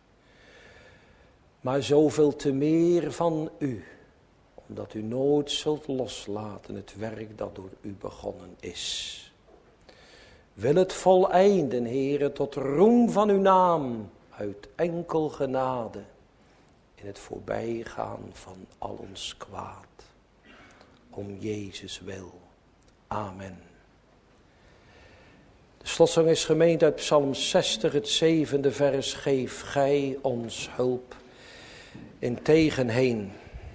maar zoveel te meer van u, omdat u nooit zult loslaten het werk dat door u begonnen is. Wil het voleinden, Heere, tot roem van uw naam, uit enkel genade, in het voorbijgaan van al ons kwaad. Om Jezus wil. Amen. De slotzang is gemeend uit Psalm zestig, het zevende vers. Geef gij ons hulp in tegenheen.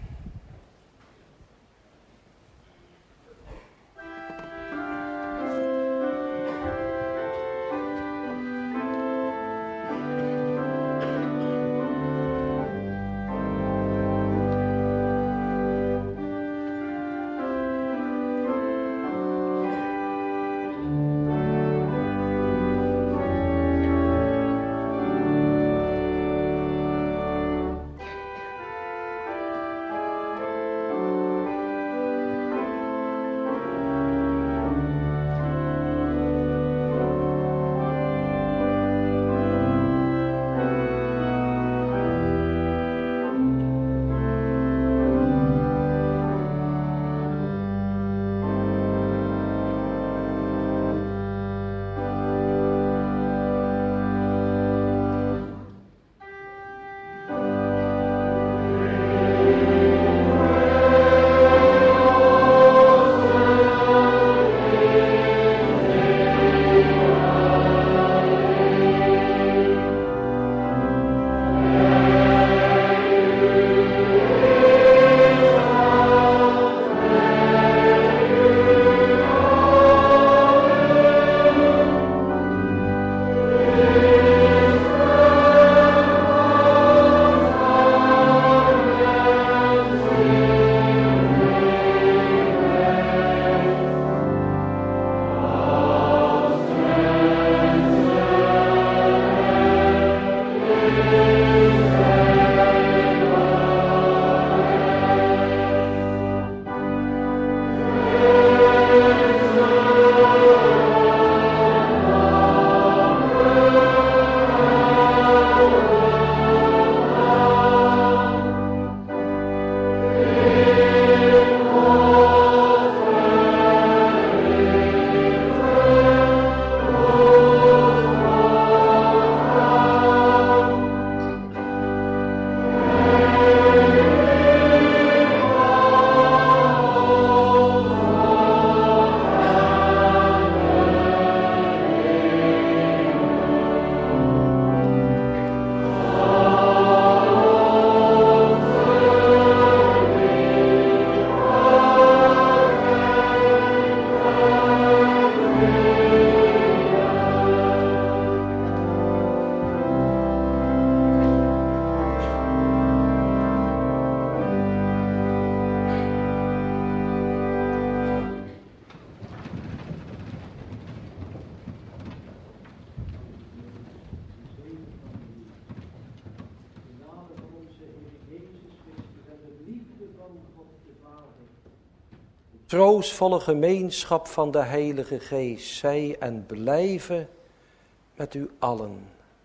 Troostvolle gemeenschap van de Heilige Geest zij en blijven met u allen.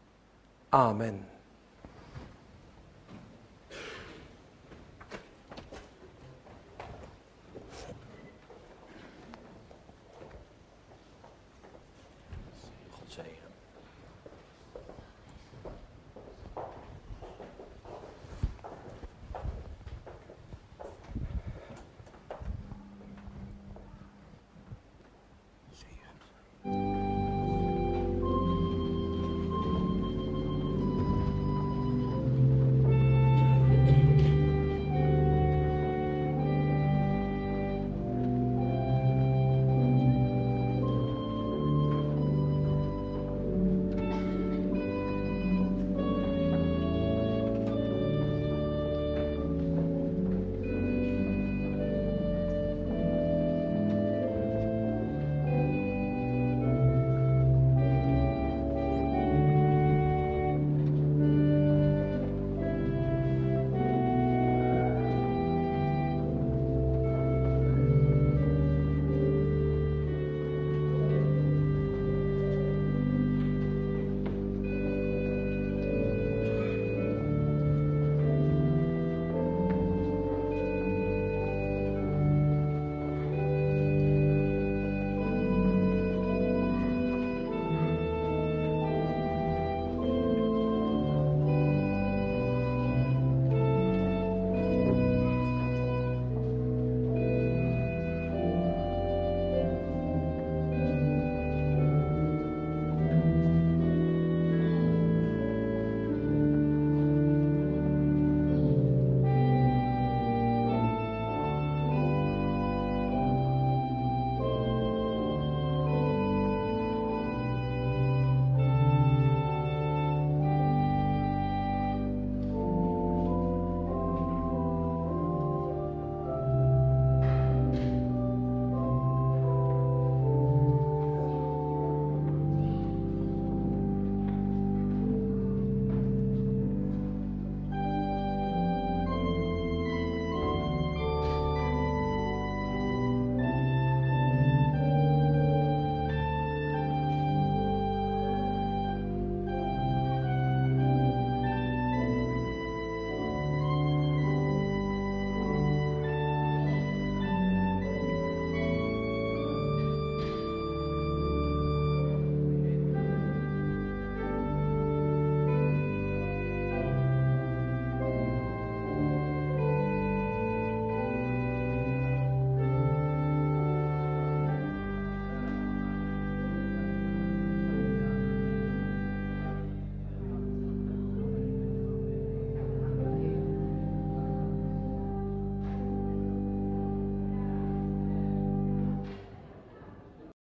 Amen. God zegen.